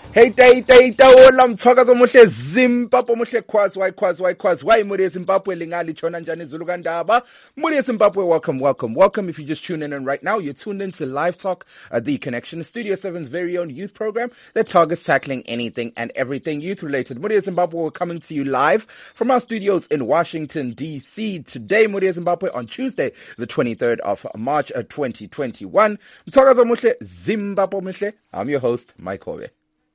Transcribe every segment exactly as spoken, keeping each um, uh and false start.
Hey, day, day, dawola mthwakazo muhle Zimbabwe muhle khwazi why khwazi why khwazi why muri Zimbabwe lingali chona njani Zulu kandaba muri Zimbabwe. Welcome, welcome, welcome. If you just tune in and right now, you're tuned into Live Talk, uh, the Connection, Studio seven's very own youth program that targets tackling anything and everything youth related. Muri Zimbabwe, we're coming to you live from our studios in Washington D C today. Muri Zimbabwe on Tuesday, the twenty-third of March, uh, twenty twenty-one. Mthwakazo muhle Zimbabwe muhle. I'm your host, Mike Hobe.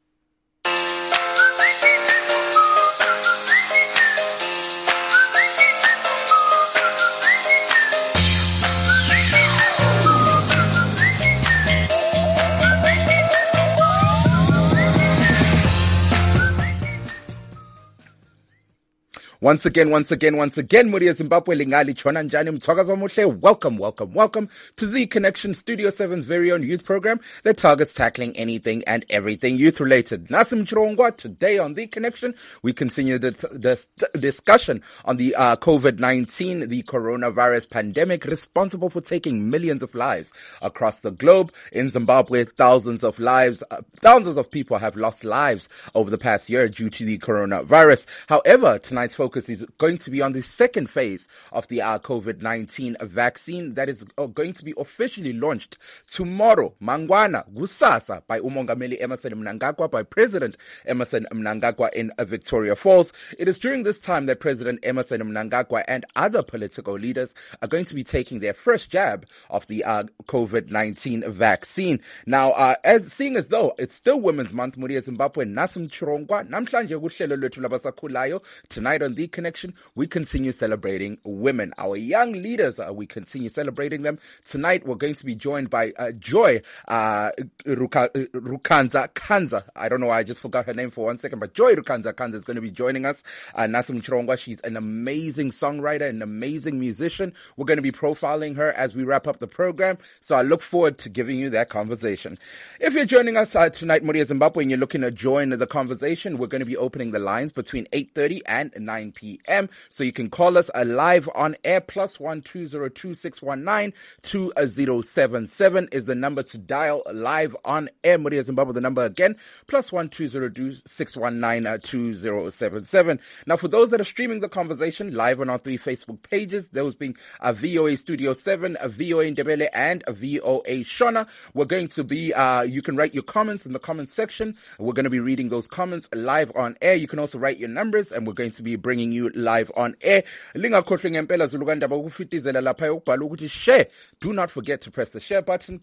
Once again, once again, once again, Muri Zimbabwe lingali chona njani mthwakazo muhle. Welcome, welcome, welcome to the Connection, Studio seven's very own youth program that targets tackling anything and everything youth related. Nasim Chirongwa, today on the Connection, we continue the, the discussion on the uh, COVID nineteen, the coronavirus pandemic responsible for taking millions of lives across the globe. In Zimbabwe, thousands of lives, uh, thousands of people have lost lives over the past year due to the coronavirus. However, tonight's focus is going to be on the second phase of the uh, COVID nineteen vaccine that is uh, going to be officially launched tomorrow, Mangwana, Gusasa, by Umongameli Emmerson Mnangagwa, by President Emmerson Mnangagwa in uh, Victoria Falls. It is during this time that President Emmerson Mnangagwa and other political leaders are going to be taking their first jab of the uh, COVID nineteen vaccine. Now, uh, as seeing as though it's still Women's Month, Muri Zimbabwe, Nasim Chirongwa, namhlanje kuhlelo lwethu labasakhulayo. Tonight on The Connection, we continue celebrating women, our young leaders. Uh, we continue celebrating them. Tonight, we're going to be joined by uh, Joy uh, Ruka, uh, Rukanza Kanza. I don't know why I just forgot her name for one second, but Joy Rukanza Kanza is going to be joining us. Uh, Nasim Chirongwa, she's an amazing songwriter, an amazing musician. We're going to be profiling her as we wrap up the program. So I look forward to giving you that conversation. If you're joining us uh, tonight, Muri Zimbabwe, and you're looking to join the conversation, we're going to be opening the lines between eight thirty and nine p.m. So you can call us uh, live on air. Plus one two zero two six one nine two zero seven seven is the number to dial live on air. Muri Zimbabwe, the number again, plus one two zero two six one nine two zero seven seven. Now, for those that are streaming the conversation live on our three Facebook pages, those being a V O A Studio seven, a V O A Ndebele, and a V O A Shona, we're going to be, uh, you can write your comments in the comments section. We're going to be reading those comments live on air. You can also write your numbers, and we're going to be bringing you live on air. Lingakhohlwe ngempela Zulu kandaba ukufitizela lapha yokubhala ukuthi share. Do not forget to press the share button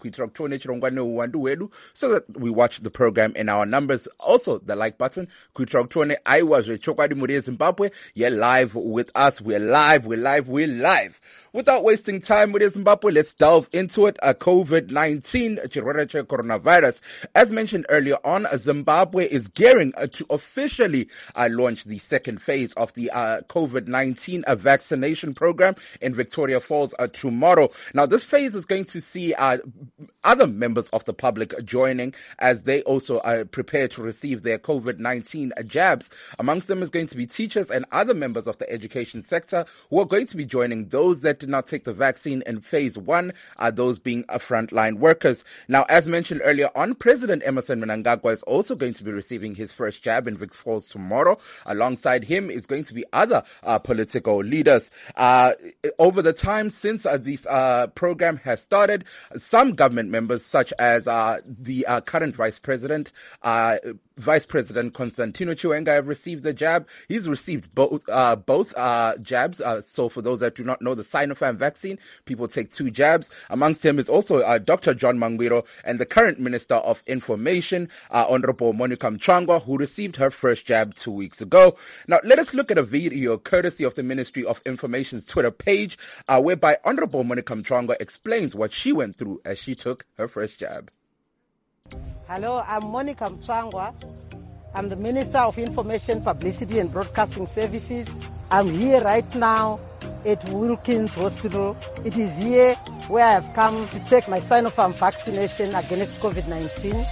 so that we watch the program in our numbers. Also, the like button. I was Chokwadi Muri Zimbabwe. You're live with us. We're live. We're live. We're live. Without wasting time with Zimbabwe, let's delve into it. A COVID nineteen coronavirus. As mentioned earlier on, Zimbabwe is gearing uh, to officially uh, launch the second phase of the uh, COVID nineteen uh, vaccination program in Victoria Falls uh, tomorrow. Now, this phase is going to see uh, other members of the public joining as they also uh, prepare to receive their COVID nineteen jabs. Amongst them is going to be teachers and other members of the education sector who are going to be joining those that did not take the vaccine in phase one, uh, those being uh, frontline workers. Now, as mentioned earlier on, President Emmerson Mnangagwa is also going to be receiving his first jab in Vic Falls tomorrow. Alongside him is going to be other uh, political leaders. Uh, over the time since uh, this uh, program has started, some government members such as uh, the uh, current vice president, uh, Vice President Constantino Chiwenga have received the jab. He's received both uh, both uh, jabs. Uh, so for those that do not know, the Sinopharm vaccine, people take two jabs. Amongst them is also uh, Doctor John Mangwiro and the current Minister of Information, uh, Honorable Monica Mchangwa, who received her first jab two weeks ago. Now, let us look at a video courtesy of the Ministry of Information's Twitter page, uh, whereby Honorable Monica Mchangwa explains what she went through as she took her first jab. Hello, I'm Monica Mchangwa. I'm the Minister of Information, Publicity and Broadcasting Services. I'm here right now at Wilkins Hospital. It is here where I've come to take my Sinopharm vaccination against COVID nineteen.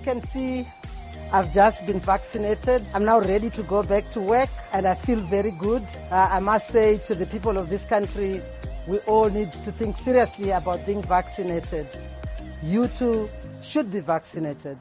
can see, I've just been vaccinated. I'm now ready to go back to work and I feel very good. Uh, I must say to the people of this country, we all need to think seriously about being vaccinated. You too should be vaccinated.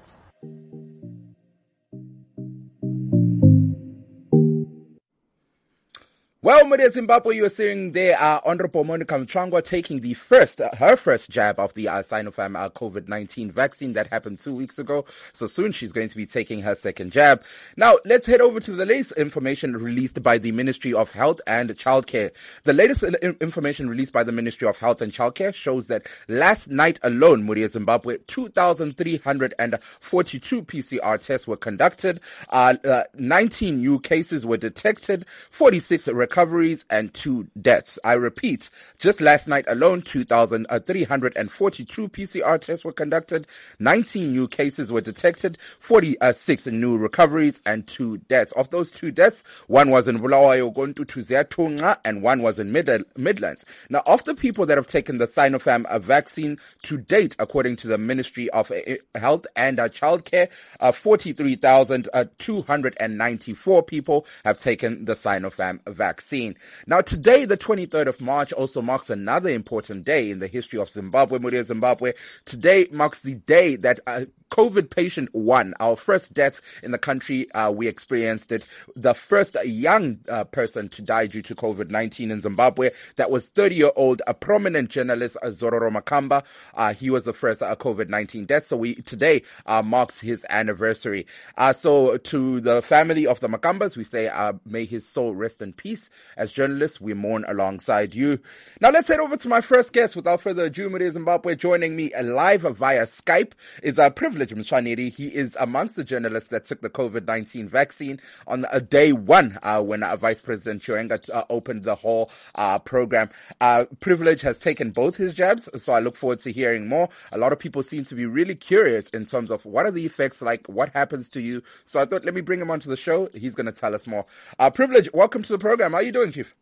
Well, Muria Zimbabwe, you were seeing there uh, Honorable Monica Mchangwa taking the first, uh, her first jab of the uh, Sinopharm uh, COVID nineteen vaccine that happened two weeks ago. So soon she's going to be taking her second jab. Now, let's head over to the latest information released by the Ministry of Health and Childcare. The latest information released by the Ministry of Health and Childcare shows that last night alone, Muria Zimbabwe, two thousand three hundred forty-two P C R tests were conducted, uh, uh, nineteen new cases were detected, forty-six recovered recoveries and two deaths. I repeat, just last night alone, two thousand three hundred forty-two P C R tests were conducted, nineteen new cases were detected, forty-six new recoveries and two deaths. Of those two deaths, one was in Bulawayo, Gontu, and one was in Mid- Midlands. Now, of the people that have taken the Sinopharm vaccine to date, according to the Ministry of Health and Childcare, uh, forty-three thousand two hundred ninety-four people have taken the Sinopharm vaccine. Now, today, the twenty-third of March, also marks another important day in the history of Zimbabwe, Muria Zimbabwe. Today marks the day that uh, COVID patient one, our first death in the country, uh, we experienced it. The first young uh, person to die due to COVID nineteen in Zimbabwe, that was thirty-year-old, a prominent journalist, uh, Zororo Makamba. Uh, he was the first uh, COVID nineteen death. So we today uh, marks his anniversary. Uh, so to the family of the Makambas, we say, uh, may his soul rest in peace. As journalists, we mourn alongside you. Now let's head over to my first guest. Without further ado, Muria Zimbabwe, joining me live via Skype is a privilege. Mshwaneri. He is amongst the journalists that took the COVID nineteen vaccine on uh, day one uh, when uh, Vice President Chiwenga uh, opened the whole uh, program. Uh, Privilege has taken both his jabs, so I look forward to hearing more. A lot of people seem to be really curious in terms of what are the effects like, what happens to you. So I thought, let me bring him onto the show. He's going to tell us more. Uh, Privilege, welcome to the program. How are you doing, Chief?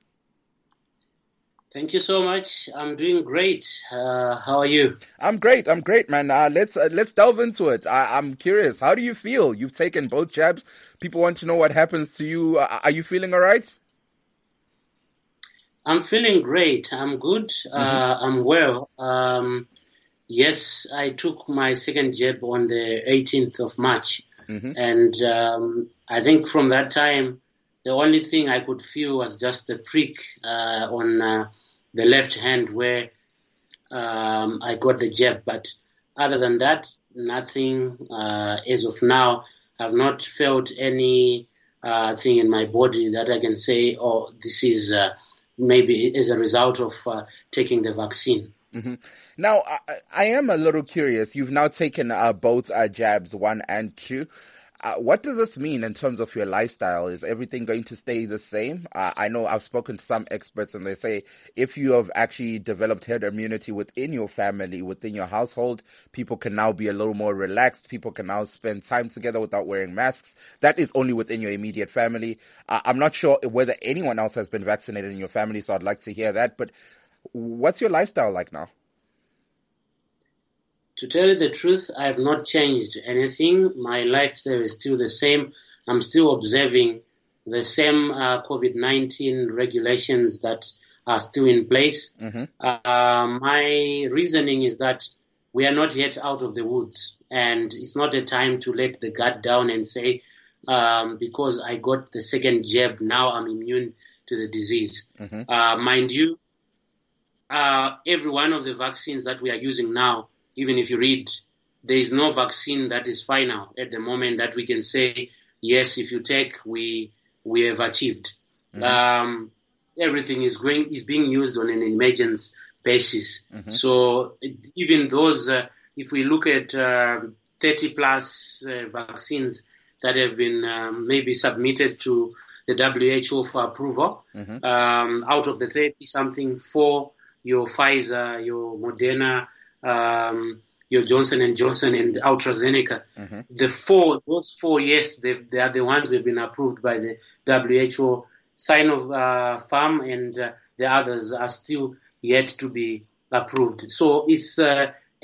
Thank you so much. I'm doing great. Uh, how are you? I'm great. I'm great, man. Uh, let's uh, let's delve into it. I, I'm curious. How do you feel? You've taken both jabs. People want to know what happens to you. Uh, are you feeling all right? I'm feeling great. I'm good. Mm-hmm. Uh, I'm well. Um, yes, I took my second jab on the eighteenth of March. Mm-hmm. And um, I think from that time, the only thing I could feel was just the prick uh, on uh, the left hand where um, I got the jab. But other than that, nothing uh, as of now. I've not felt any uh, thing in my body that I can say, oh, this is uh, maybe as a result of uh, taking the vaccine. Mm-hmm. Now, I, I am a little curious. You've now taken uh, both uh, jabs, one and two. Uh, what does this mean in terms of your lifestyle? Is everything going to stay the same? Uh, I know I've spoken to some experts and they say if you have actually developed herd immunity within your family, within your household, people can now be a little more relaxed. People can now spend time together without wearing masks. That is only within your immediate family. Uh, I'm not sure whether anyone else has been vaccinated in your family, so I'd like to hear that. But what's your lifestyle like now? To tell you the truth, I have not changed anything. My lifestyle is still the same. I'm still observing the same uh, COVID nineteen regulations that are still in place. Mm-hmm. Uh, my reasoning is that we are not yet out of the woods, and it's not a time to let the guard down and say, um, because I got the second jab, now I'm immune to the disease. Mm-hmm. Uh, mind you, uh, every one of the vaccines that we are using now, even if you read, there is no vaccine that is final at the moment that we can say, yes, if you take, we we have achieved. Mm-hmm. Um, everything is going is being used on an emergence basis. Mm-hmm. So even those, uh, if we look at uh, thirty plus uh, vaccines that have been um, maybe submitted to the W H O for approval, mm-hmm. um, out of the thirty something, four, your Pfizer, your Moderna, Um, your Johnson and Johnson and AstraZeneca. Mm-hmm. The four, those four, yes, they, they are the ones that have been approved by the W H O. Sinopharm uh, and uh, the others are still yet to be approved. So it's uh,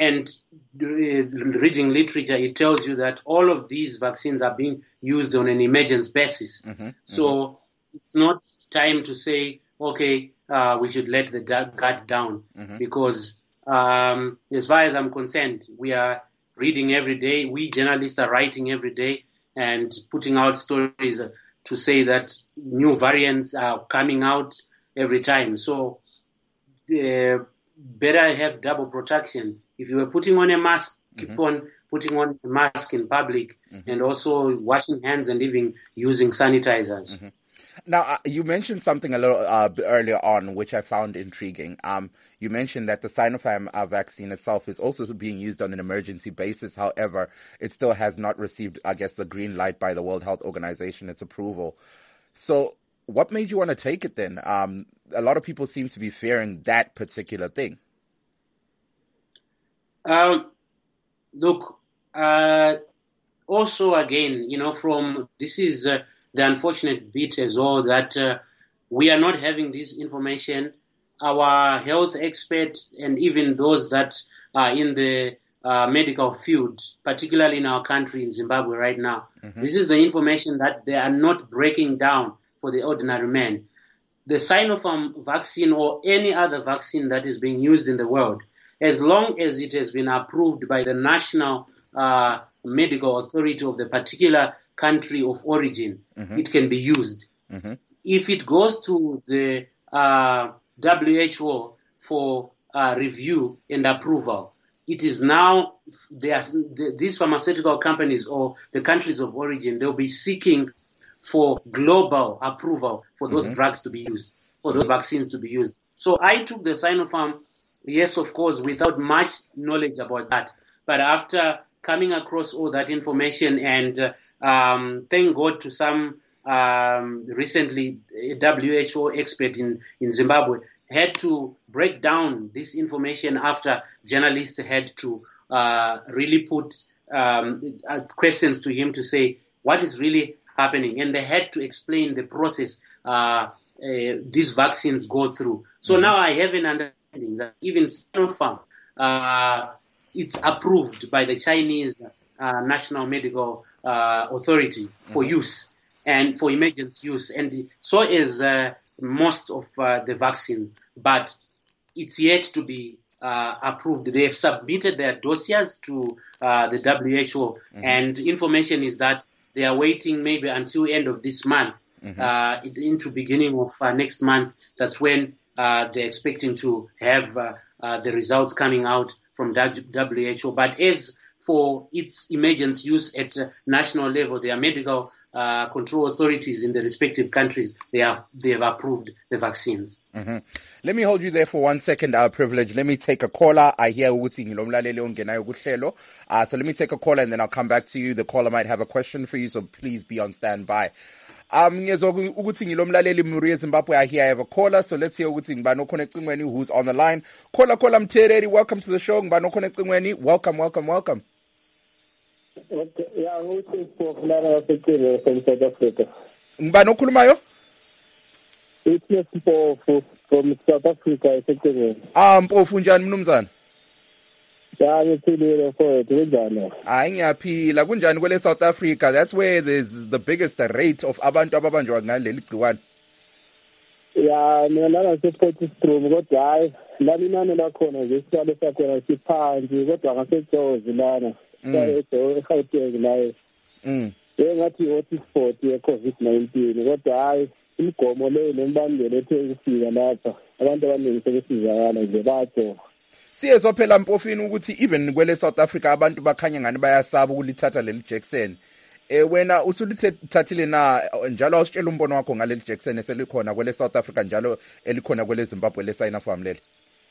and uh, reading literature, it tells you that all of these vaccines are being used on an emergency basis. Mm-hmm, so mm-hmm. It's not time to say, okay, uh, we should let the guard down, mm-hmm. because um, as far as I'm concerned, we are reading every day. We journalists are writing every day and putting out stories to say that new variants are coming out every time. So uh, better have double protection. If you were putting on a mask, keep mm-hmm. on putting on a mask in public, mm-hmm. and also washing hands and even using sanitizers. Mm-hmm. Now, uh, you mentioned something a little uh, earlier on, which I found intriguing. Um, you mentioned that the Sinopharm uh, vaccine itself is also being used on an emergency basis. However, it still has not received, I guess, the green light by the World Health Organization, its approval. So what made you want to take it then? Um, a lot of people seem to be fearing that particular thing. Um, look, uh, also again, you know, from this is... Uh, the unfortunate bit as well that uh, we are not having this information. Our health experts and even those that are in the uh, medical field, particularly in our country, in Zimbabwe right now, mm-hmm. this is the information that they are not breaking down for the ordinary man. The Sinopharm vaccine or any other vaccine that is being used in the world, as long as it has been approved by the national uh, medical authority of the particular country of origin, mm-hmm. it can be used. Mm-hmm. If it goes to the uh, W H O for uh, review and approval, it is now, they are, the, these pharmaceutical companies or the countries of origin, they'll be seeking for global approval for those mm-hmm. drugs to be used, for those vaccines to be used. So I took the Sinopharm, yes, of course, without much knowledge about that. But after coming across all that information and uh, Um, thank God to some um, recently a W H O expert in, in Zimbabwe had to break down this information after journalists had to uh, really put um, uh, questions to him to say what is really happening, and they had to explain the process uh, uh, these vaccines go through. So mm-hmm. now I have an understanding that even Sinopharm, uh, it's approved by the Chinese uh, National Medical Uh, authority for mm-hmm. use and for emergency use, and so is uh, most of uh, the vaccine, but it's yet to be uh, approved. They have submitted their dossiers to uh, the W H O, mm-hmm. and information is that they are waiting maybe until end of this month, mm-hmm. uh, into beginning of uh, next month. That's when uh, they're expecting to have uh, uh, the results coming out from W H O. But as for its emergency use at uh, national level, there are medical uh, control authorities in the respective countries. They have they have approved the vaccines. Mm-hmm. Let me hold you there for one second, our privilege. Let me take a caller. I hear ukuthi ngilomlaleli ongenayo kuhlelo. Uh so let me take a caller and then I'll come back to you. The caller might have a question for you, so please be on standby. Um ngiyezwa ukuthi ngilomlaleli Muri Zimbabwe. I hear I have a caller, so let's hear ukuthi ngibani oconnectingweni who's on the line. Caller caller Mthereri, welcome to the show. Ngibani oconnectingweni. Welcome, welcome, welcome. Okay, yeah, who is for from South Africa? Ngibani okhulumayo? It's Mpofu from South Africa, effectively. Ah, Mpofu njani mnumzana? Yeah, ngithulile mfowethu, kunjani? Hayi ngiyaphila, kunjani kwele South Africa? That's where there's the biggest rate of abantu ababanjwa ngaleli gciwane. Yeah, mina lana sipotstrom kodwa hayi, lami nani lakhona nje sicale sakhona siphansi kodwa ngasejozi lana. Mm. Mm. Ngathi hotspot ye COVID nineteen kodwa hayi imigomo leyo nembandelo ethe ukufika lapha abantu abaningi sebesizakala nje batho. Siyezwa phela Mpofini ukuthi even kwele South Africa abantu bakhanya ngani bayasaba ukulithatha leli Jackson. Eh wena usulithathile na njalo awusitshela umbono wakho ngaleli Jackson eselikhona kwele South Africa njalo elikhona kwele Zimbabwe le Sinopharm leli.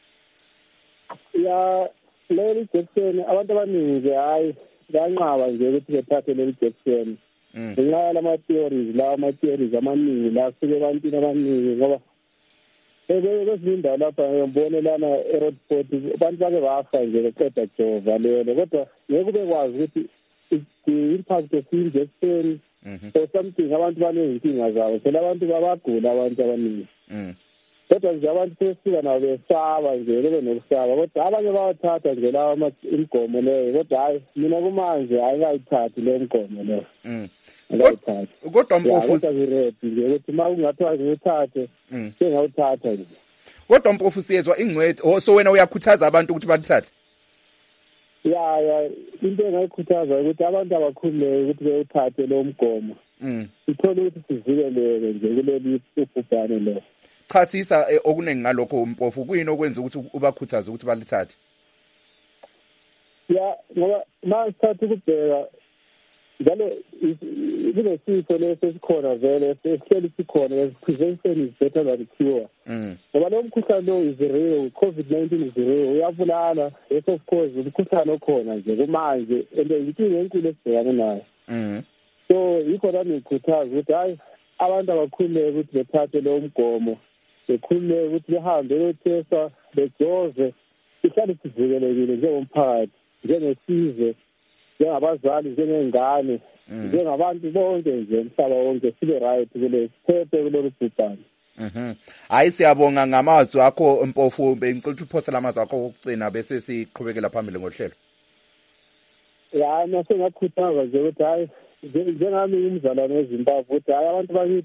Ya leli Jackson abantu abaningi hayi banqaba nje ukuthi bethathe leli Jackson. Ngenxa lama theories la ama theories amaningi la suke ebantwini abaningi ngoba ebezindawo lapha ngibone lana eRoadsport abantu bake bafa nje beqeda jova lelo kodwa ngeke kube kwazi ukuthi the impact of injection or something abantu banenkinga zawo phela abantu babagula abantu abaningi. kodwa nje abantu sesifika nabo besaba nje bebe nokusaba kodwa abanye bawathatha nje lawa imigomo leyo kodwa hayi mina kumanje ayingayithathi le migomo leyo. Kodwa Mpofu kodwa ngiready nje ukuthi uma kungathiwa ngithathe sengawuthatha nje. Kodwa Mpofu siyezwa ingcwethi so wena uyakhuthaza abantu ukuthi bathathe. Ya ya into engayikhuthaza ukuthi abantu abakhululeke ukuthi bewuthathe lo mgomo. Mm. Sithole ukuthi sivikeleke nje kuleli ubhubhane lo. Chasisa okuningi ngalokho Mpofu kuyini okwenza ukuthi ubakhuthaze ukuthi balithathe? Ya ngoba masithatha ukubheka njalo kunesifo leso esikhona vele esihleli sikhona prevention is better than cure. Mm. Ngoba lo mkhuhlane lo is real, COVID nineteen is real, uyabulala. Yes of course umkhuhlane okhona nje kumanje and inkinga enkulu esibhekana nayo. Mhm. So yikho nami ngikhuthaza ukuthi hayi abantu abakhululeke ukuthi bethathe lo mgomo, bekhululeke ukuthi behambe bethesa bejove, ihlale sivikelekile njengomphakathi, njengesizwe, njengabazali, njengengane, njengabantu bonke nje emhlaba wonke sibe right kule siphephe kulolu bhubhane. Mhm. Hayi siyabonga ngamazwi akho Mpofu, bengicela ukuthi uphosele amazwi akho okugcina bese siqhubekela phambili ngohlelo. Ya nase ngakhuthaza nje ukuthi hayi njengami umzalwane weZimbabwe ukuthi hayi abantu bakithi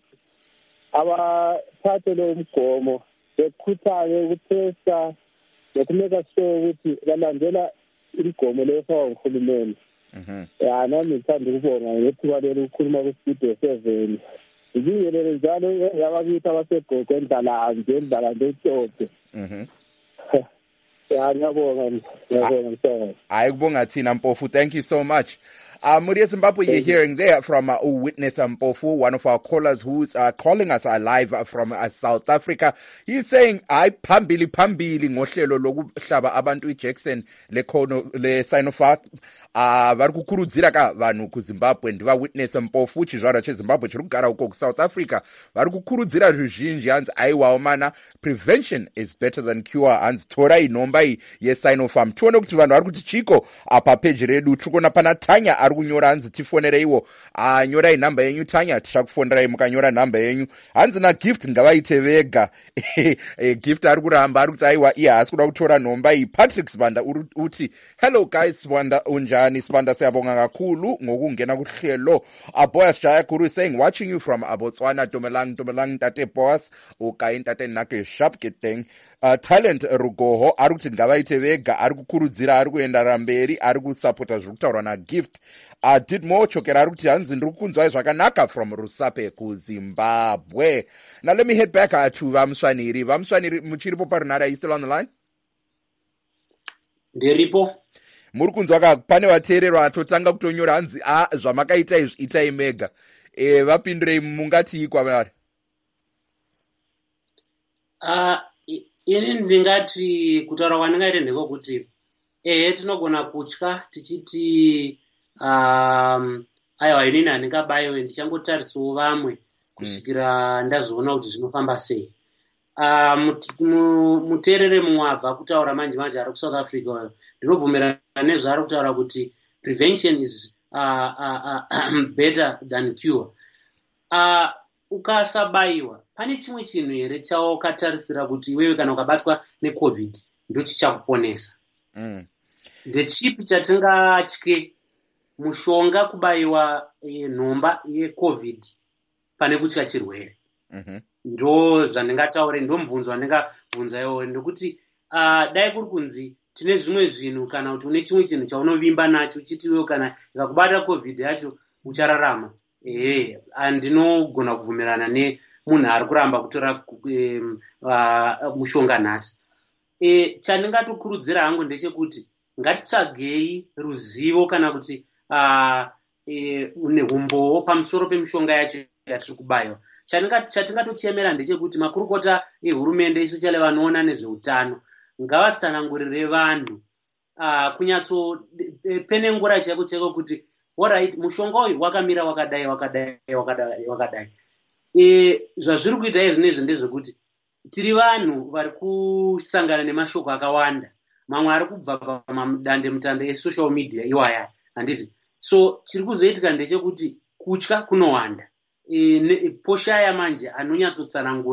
abathathe lo mgomo bekhuthale ukuthesta nokumeka sure ukuthi balandela imigomo lefakwa nguhulumeni. Mhm. Ya nami ngithanda ukubonga ngethuba leli ukukhuluma ku-Studio seven. Ngiyelele njalo yabakithi abasegogo endlala nje endlala nje eTope. Mhm. Ya ngiyabonga ngiyabonga msakazi. Hayi kubonga thina Mpofu, thank you so much. Uh, Muria Zimbabwe, you're hearing there from uh, Witness Mpofu, one of our callers who's uh, calling us uh, live uh, from uh, South Africa. He's saying, "I pambili pambili ngohlelo lokuhlaba abantu iJackson le khono le Sinopharm uh vari kukurudzira ka vanhu kuZimbabwe ndiva Witness Mpofu chizvara cheZimbabwe chiri kugara uko kuSouth Africa vari kukurudzira ruzhinji hanzi aiwawo mana prevention is better than cure hanzi torai nhomba iyi yeSinopharm." Tione kuti vanhu vari kuti chiko apa page redu tikona pana Tanya ari kunyora hanzi tifonereiwo ah nyorai nhamba yenyu Tanya tichakufonerai mukanyora nhamba yenyu hanzi na Gift ngavaite vega Gift ari kuramba ari kuti aiwa iye haasi kuda kutora nhomba iyi. Patrick Sibanda uti hello guys Sibanda unjani Sibanda siyabonga kakhulu ngokungena kuhlelo. Aboyas Jaya Guru saying watching you from Botswana Domelang Domelang Tate Boss ukai Tate nake sharp getting uh, Talent Rugoho ari kuti ngavaite vega ari kukurudzira ari kuenda ramberi ari kusupporta zviri kutaurwa na Gift. Uh, did more chokera ari kuti hanzi ndiri kunzwai zvakanaka from Rusape kuZimbabwe. Now let me head back uh, to Vamswaniri. Vamswaniri muchiripo parunhare, are you still on the line? Ndiripo. Muri kunzwa ka pane vateereri vatotanga kutonyora hanzi a zvamakaita izvi itai mega. E vapindurei mungati kwavari? Ah uh, ini ndingati kutaura kwandingaite ndikokuti ehe tinogona kutya tichiti um aiwa inini handingabayiwe ndichangotarisawo vamwe kusvikira mm. ndazoona kuti zvinofamba sei. Uh, muteerere mumwe abva kutaura manje manje ari kuSouth Africa oyo ndinobvumirana nezvaari kutaura kuti prevention is uh, uh, uh, better than cure. Uh, ukasabayiwa pane chimwe chinhu here chawakatarisira kuti iwewe kana ukabatwa neCovid ndochichakuponesa. Mm. Ndechipi chatingatye mushonga kubayiwa e, nhomba yeCovid pane kutya chirwere? Mhm. Ndo zvandingataure ndo mubvunzo wandingabvunza iwoyo ndekuti uh, dai kuri kunzi tine zvimwe zvinhu kana kuti une chimwe chinhu chaunovimba nacho chitiwewo kana ikakubata COVID yacho uchararama. Ehe andinogona kubvumirana nemunhu ari kuramba kutora um, uh, mushonga nhasi. E, chandingatokurudzira hangu ndechekuti ngatitsvagei ruzivo kana kuti uh, e, neumbowo pamusoro pemishonga yacho yatiri kubayiwa. Chatingatochemera ndechekuti makurukota ehurumende especially vanoona nezveutano ngavatsanangurire vanhu uh, kunyatso pene ngura chako cheko kuti alright mushonga uyu wakamira wakadai wakadai wakadai wakadai. E, zvazviri kuita izvi nezvi ndezvekuti tiri vanhu vari kusangana nemashoko akawanda, mamwe ari kubva pamadande mutande esocial media iwaya handiti. So chiri kuzoitika ndechekuti kutya kunowanda. E, poshaya manje anonyatsotsanangura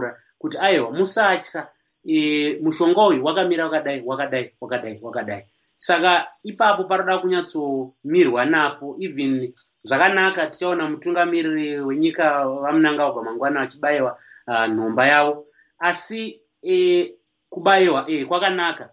kuti aiwa musatya e, mushonga uyu wakamira wakadai wakadai wakadai wakadai. Saka ipapo paroda kunyatsomirwa napo. Even zvakanaka tichaona mutungamiriri wenyika vamunangagwa mangwana vachibayiwa uh, nhomba yavo, asi e, kubayiwa e, kwakanaka.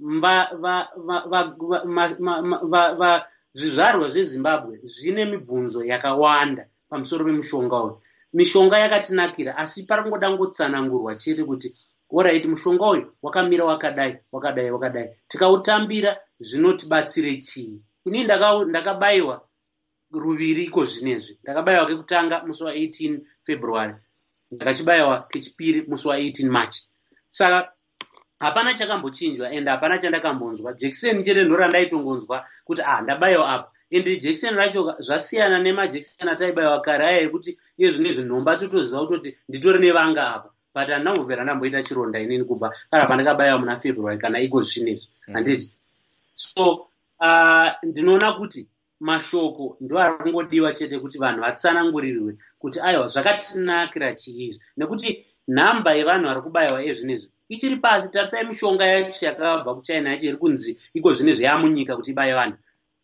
Zvizvarwa zveZimbabwe zvine mibvunzo yakawanda pamusoro pemushonga uyu. Mishonga yakatinakira, asi parangoda ngotsanangurwa chete kuti alright, mushonga uyu wakamira wakadai wakadai wakadai, tikautambira zvinotibatsire chii? Ini ndakabayiwa ruviri iko zvinezvi. Ndakabayiwa kekutanga musi wa eighteen February, ndakachibayiwa kechipiri musi wa eighteen March. Saka hapana chakambochinjwa and hapana chandakambonzwa. Jekiseni chete ndo randaitongonzwa kuti ah ndabayiwa apa. Ende jekiseni racho zvasiyana nemajekiseni ataibayiwa kare aya ekuti iye zvinezvi nhomba totoziva kuti nditori nevanga apa. But handambopera ndamboita chironda inini kubva kana pandakabayiwa muna February kana iko zvinezvi. Handiti. So uh, ndinoona kuti mashoko ndo arangodiwa chete kuti vanhu vatsanangurirwe kuti aiwa zvakatinakira chiizvi, nekuti nhamba yevanhu vari kubayiwa ezvinezvi ichiri pasi. Tarisai mishonga yacho yakabva kuChina yacho iri kunzi iko zvinezvi yamunyika kuti ibaye vanhu.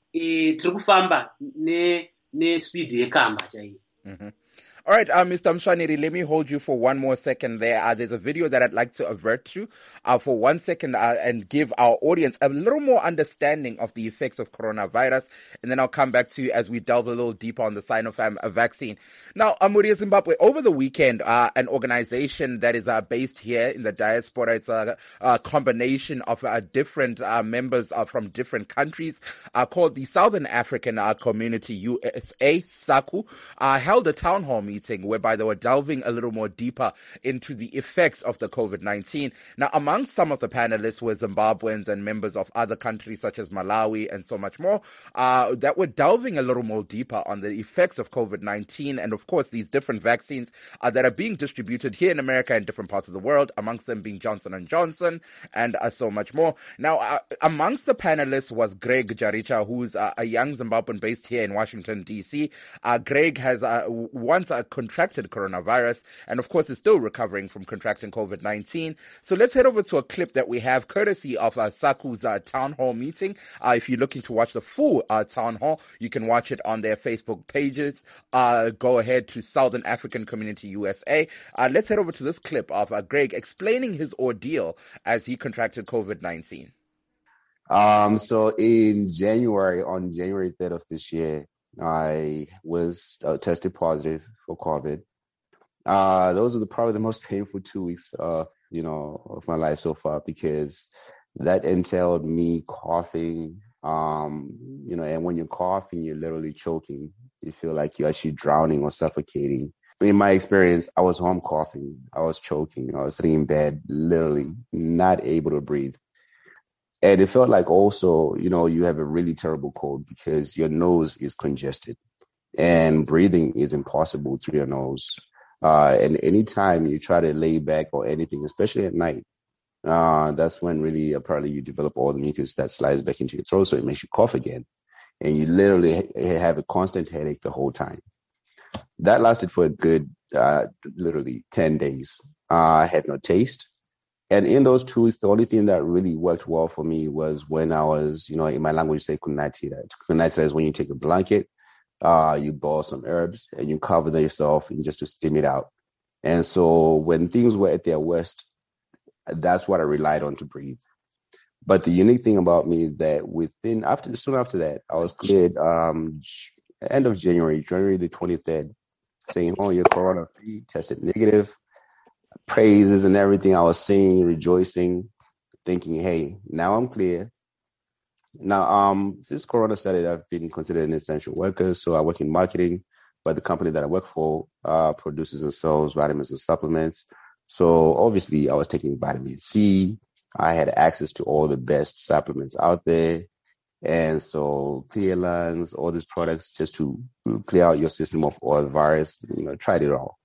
E, tiri kufamba ne nespeed yekamba chaiyo. Mm-hmm. All right, uh, Mister Mshwaneri, let me hold you for one more second there. Uh, there's a video that I'd like to avert to uh, for one second uh, and give our audience a little more understanding of the effects of coronavirus. And then I'll come back to you as we delve a little deeper on the Sinopharm uh, vaccine. Now, uh, Muriya Zimbabwe, over the weekend, uh, an organization that is uh, based here in the diaspora, it's a, a combination of uh, different uh, members uh, from different countries uh, called the Southern African uh, Community, U S A, SACU, uh, held a town hall meeting whereby they were delving a little more deeper into the effects of the COVID nineteen. Now, amongst some of the panelists were Zimbabweans and members of other countries such as Malawi and so much more uh, that were delving a little more deeper on the effects of COVID nineteen and, of course, these different vaccines uh, that are being distributed here in America and different parts of the world, amongst them being Johnson and Johnson and uh, so much more. Now, uh, amongst the panelists was Greg Jaricha, who's uh, a young Zimbabwean based here in Washington, D C. Uh, Greg has uh, once uh, contracted coronavirus and, of course, is still recovering from contracting COVID nineteen. So let's head over to a clip that we have courtesy of uh, SACU's uh, town hall meeting. Uh, if you're looking to watch the full uh, town hall, you can watch it on their Facebook pages. Uh, go ahead to Southern African Community U S A. Uh, let's head over to this clip of uh, Greg explaining his ordeal as he contracted COVID nineteen. Um, so in January, on January third of this year, I was uh, tested positive for COVID. Uh, those are the, probably the most painful two weeks, uh, you know, of my life so far, because that entailed me coughing, um, you know, and when you're coughing, you're literally choking. You feel like you're actually drowning or suffocating. In my experience, I was home coughing. I was choking. I was sitting in bed, literally not able to breathe. And it felt like also, you know, you have a really terrible cold because your nose is congested and breathing is impossible through your nose. Uh, and anytime you try to lay back or anything, especially at night, uh, that's when really apparently you develop all the mucus that slides back into your throat. So it makes you cough again. And you literally ha- have a constant headache the whole time. That lasted for a good, uh, literally ten days. Uh, I had no taste. And in those two weeks, the only thing that really worked well for me was when I was, you know, in my language, say kunatira. Kunatira is when you take a blanket, uh, you boil some herbs, and you cover them yourself and just to steam it out. And so when things were at their worst, that's what I relied on to breathe. But the unique thing about me is that within, after, soon after that, I was cleared, um, end of January, January the twenty-third, saying, oh, you're corona-free, tested negative. Praises and everything. I was singing, rejoicing, thinking, hey, now I'm clear. Now, um, since Corona started, I've been considered an essential worker. So I work in marketing, but the company that I work for uh, produces and sells vitamins and supplements. So obviously I was taking vitamin C. I had access to all the best supplements out there. And so Clear Lungs, all these products just to clear out your system of all the virus, you know, tried it all.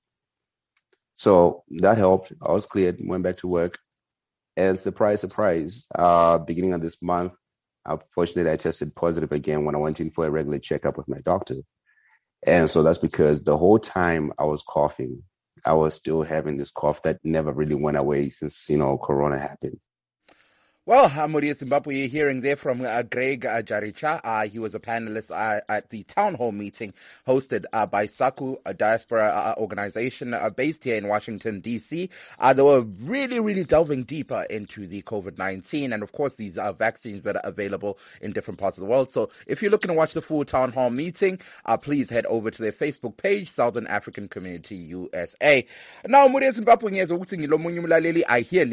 So that helped. I was cleared, went back to work. And surprise, surprise, uh, beginning of this month, unfortunately, I tested positive again when I went in for a regular checkup with my doctor. And so that's because the whole time I was coughing, I was still having this cough that never really went away since, you know, Corona happened. Well, Amuri Zimbabwe, you're hearing there from uh, Greg uh, Jaricha. Uh, he was a panelist uh, at the town hall meeting hosted uh, by SACU, a diaspora uh, organization uh, based here in Washington, D C. Uh, they were really, really delving deeper into the COVID nineteen and, of course, these uh, vaccines that are available in different parts of the world. So if you're looking to watch the full town hall meeting, uh, please head over to their Facebook page, Southern African Community U S A. Now, Amuri Zimbabwe, I hear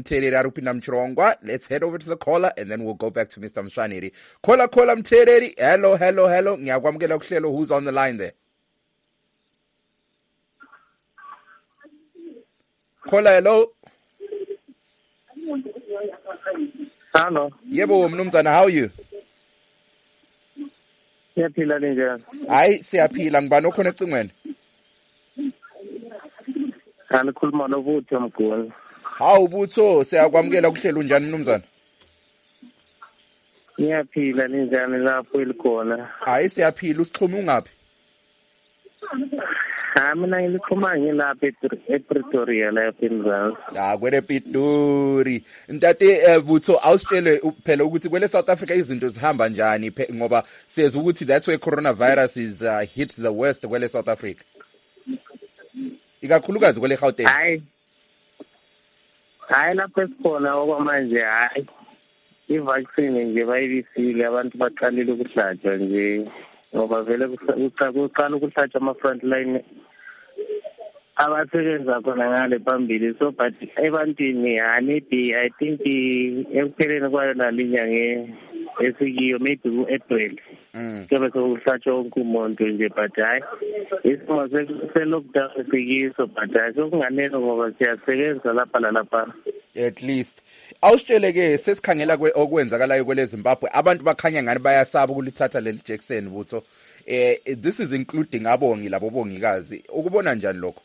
Let's head over to the caller and then we'll go back to Mister Mshaniri. Caller, caller, Mtereri. Hello, hello, hello. Ngiyakwamukela kuhlelo. Who's on the line there? Caller, hello. Hello. Yebo, mnumzana, how are you? Siyaphila njani? Hayi, siyaphila. Ngibani okhona ecingweni? Alikhuluma noButho Mguni. Hawu Butho, siyakwamukela kuhlelo njani mnumzana? Ngiyaphila njani lapho elikhona? Hayi siyaphila, usixhuma ungaphi? Ha mina ngilikhuma ngilapha ePretoria lapha eMzansi. Ah kwele Pitori. Ntate Butho awusitshele phela ukuthi kwele South Africa izinto zihamba njani ngoba siyeza ukuthi that's where coronavirus is uh, hit the worst kwele South Africa. Ikakhulukazi kwele Gauteng. Hayi. Hayi lapho esikhona okwamanje hayi. I-vaccine nje bayibisile abantu baqalile ukuhlatshwa nje ngoba vele kuqala ukuhlatshwa ama-frontline abasebenza khona ngale phambili so but ebantwini maybe I think ekupheleni kwayo nalinyanga esikiyo maybe ku-April kube sokuhlatshwa wonke umuntu nje but hayi isimo se-lockdown sikiso but hayi sokunganele ngoba siyasebenza lapha lalapha. At least awusitshele ke sesikhangela okwenzakalayo kwele Zimbabwe abantu bakhanya ngani bayasaba ukulithatha leli Jackson Butho eh this is including abongi labo bongikazi ukubona njani lokho?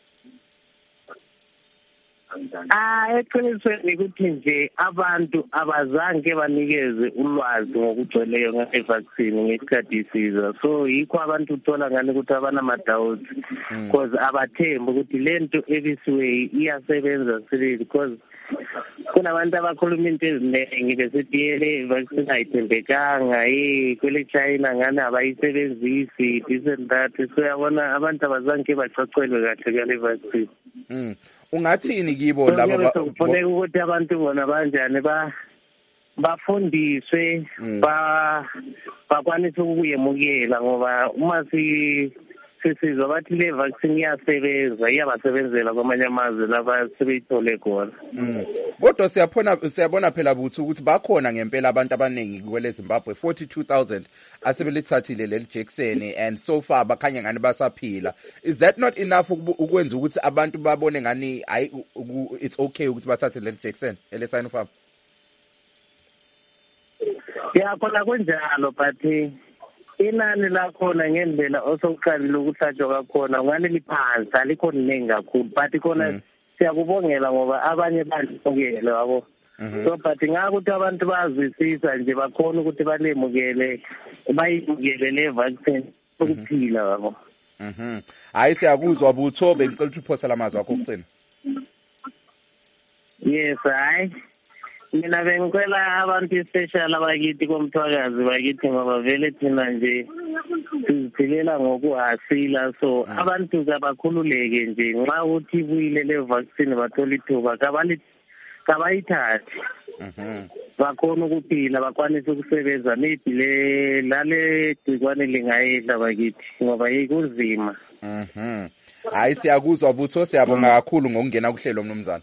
Ah eqinisweni ukuthi nje abantu abazange banikeze ulwazi ngokugcweleyo nge-vaccine ngesikhathi isiza so yikho abantu uthola ngani ukuthi abanama-doubts because abathembi ukuthi lento ebisiwe iyasebenza sibili because kunabantu abakhuluma into eziningi besithi le vaccine ayithembekanga eh kwele China ngani abayisebenzisi this and that so yabona abantu abazange bacacelwe kahle ngale vaccine. Mm. Ungathini kibo laba kufanele ukuthi abantu bona banjani ba bafundiswe ba bakwanise ukuyemukela ngoba uma si sisizwa bathi le vaccine iyasebenza iyabasebenzela kwamanye amazwe laba sebeyithole khona. Kodwa siyabona siyabona phela Butho ukuthi bakhona ngempela abantu abaningi kwele Zimbabwe forty-two thousand asebelithathile leli Jackson and so far bakhanya ngani basaphila. Is that not enough ukwenza ukuthi abantu babone ngani it's okay ukuthi bathathe leli Jackson ele Sinopharm? Yeah, khona kunjalo but inani lakhona ngendlela osokuqalile ukuhlatshwa kakhona ngani liphansi alikho liningi kakhulu but khona siyakubongela ngoba abanye balibongele yabo so but ngakuthi abantu bazwisisa nje bakhona ukuthi balemukele bayimukele le vaccine ukuphila yabo. Mhm. Hayi siyakuzwa Butho bengicela ukuthi uphosa lamazwi akho okucina. Yes hayi mina bengicela abantu special abakithi komthwakazi bakithi ngoba vele thina nje siziphilela ngokuhasila so abantu kabakhululeke nje nxa uthi ibuyile le vaccine bathola ithuba kabali kabayithathe mhm bakhona ukuphila bakwanise ukusebenza maybe le lale gcikwane lingayedla bakithi ngoba yikunzima. Mhm hayi siyakuzwa Butho siyabonga kakhulu ngokungena kuhlelo mnumzana.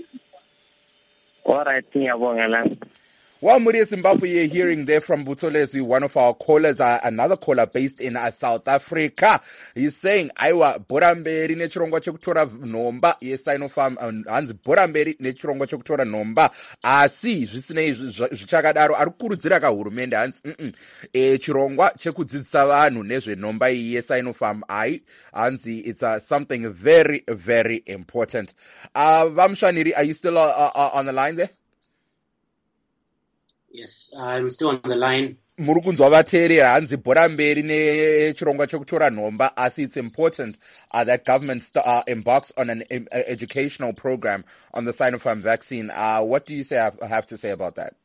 All right, ngiyabonga. Well, Muri Zimbabwe, you're hearing there from Butolezwi, one of our callers, uh, another caller based in uh, South Africa. He's saying, Aiwa, Boramberi nechirongo chokutora nomba, yes, Sinopharm, hanzi Boramberi nechirongo chokutora nomba, asi, zvisine zvichakadaro, arikurudzira kahurumende, hanzi, mm e chirongwa chekudzidzisa vanhu nezve nomba iyi Sinopharm, ai, hanzi, it's uh, something very, very important. Uh, Vamshaniri, are you still uh, uh, on the line there? Yes, I'm still on the line. muri kunzwa vateerera hanzi bhora mberi nechirongwa chekutora nhomba asi it's important uh, that government st- uh, embarks on an um, educational program on the Sinopharm vaccine. Uh, what do you say have, have to say about that?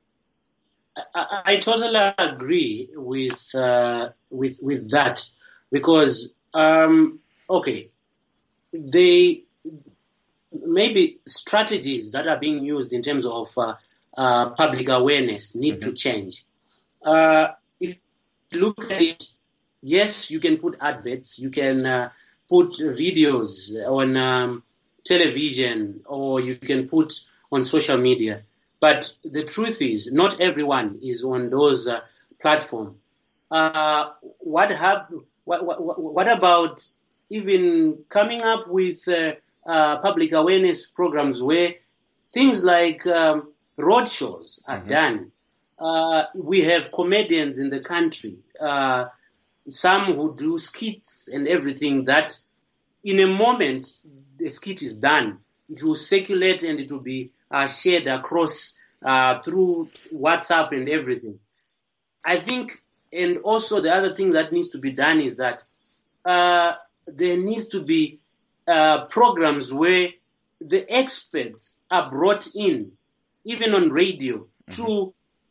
I, I totally agree with uh, with with that because um, okay, they maybe strategies that are being used in terms of uh, uh, public awareness need mm-hmm. to change. Uh, if you look at it, yes, you can put adverts, you can uh, put videos on um, television, or you can put on social media. But the truth is, not everyone is on those uh, platforms. Uh, what, hap- what, what, what about even coming up with uh, uh, public awareness programs where things like um, roadshows are mm-hmm. done? Uh, we have comedians in the country, uh, some who do skits and everything that in a moment the skit is done. It will circulate and it will be uh, shared across uh, through WhatsApp and everything. I think, and also the other thing that needs to be done is that uh, there needs to be uh, programs where the experts are brought in, even on radio, mm-hmm. to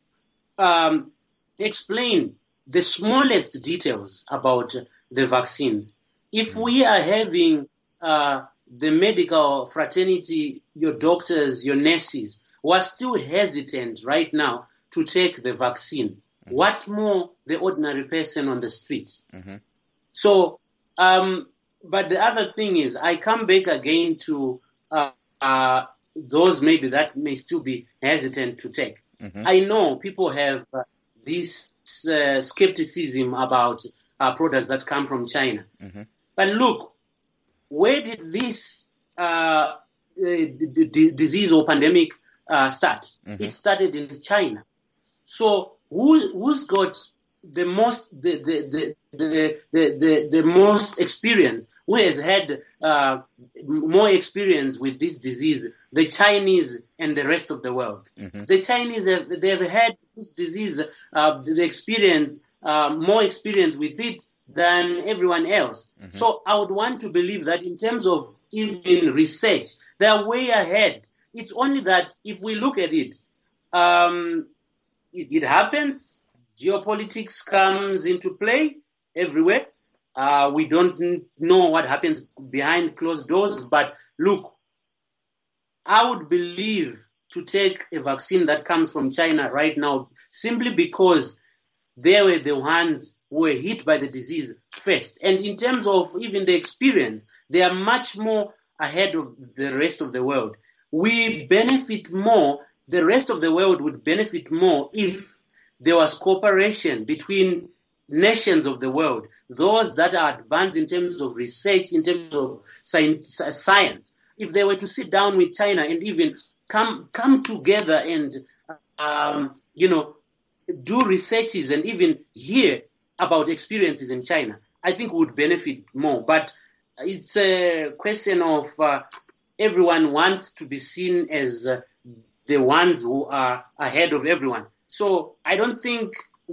Um, explain the smallest details about the vaccines. If we are having uh, the medical fraternity, your doctors, your nurses, who are still hesitant right now to take the vaccine, mm-hmm. what more the ordinary person on the streets? Mm-hmm. So, um, but the other thing is, I come back again to uh, uh, those maybe that may still be hesitant to take. Mm-hmm. I know people have uh, this uh, skepticism about uh, products that come from China. Mm-hmm. But look, where did this uh, d- d- disease or pandemic uh, start? Mm-hmm. It started in China. So who, who's got the most the the the the, the, the, the most experience? Who has had uh, more experience with this disease? The Chinese and the rest of the world. Mm-hmm. The Chinese have they've had this disease, uh, the experience, uh, more experience with it than everyone else. Mm-hmm. So I would want to believe that in terms of even research, they are way ahead. It's only that if we look at it, um, it, it happens. Geopolitics comes into play everywhere. Uh, we don't know what happens behind closed doors, but look, I would believe to take a vaccine that comes from China right now simply because they were the ones who were hit by the disease first. And in terms of even the experience, they are much more ahead of the rest of the world. We benefit more, the rest of the world would benefit more if there was cooperation between nations of the world, those that are advanced in terms of research, in terms of science. If they were to sit down with China and even come come together and, um, you know, do researches and even hear about experiences in China, I think we would benefit more. But it's a question of uh, everyone wants to be seen as uh, the ones who are ahead of everyone. So I don't think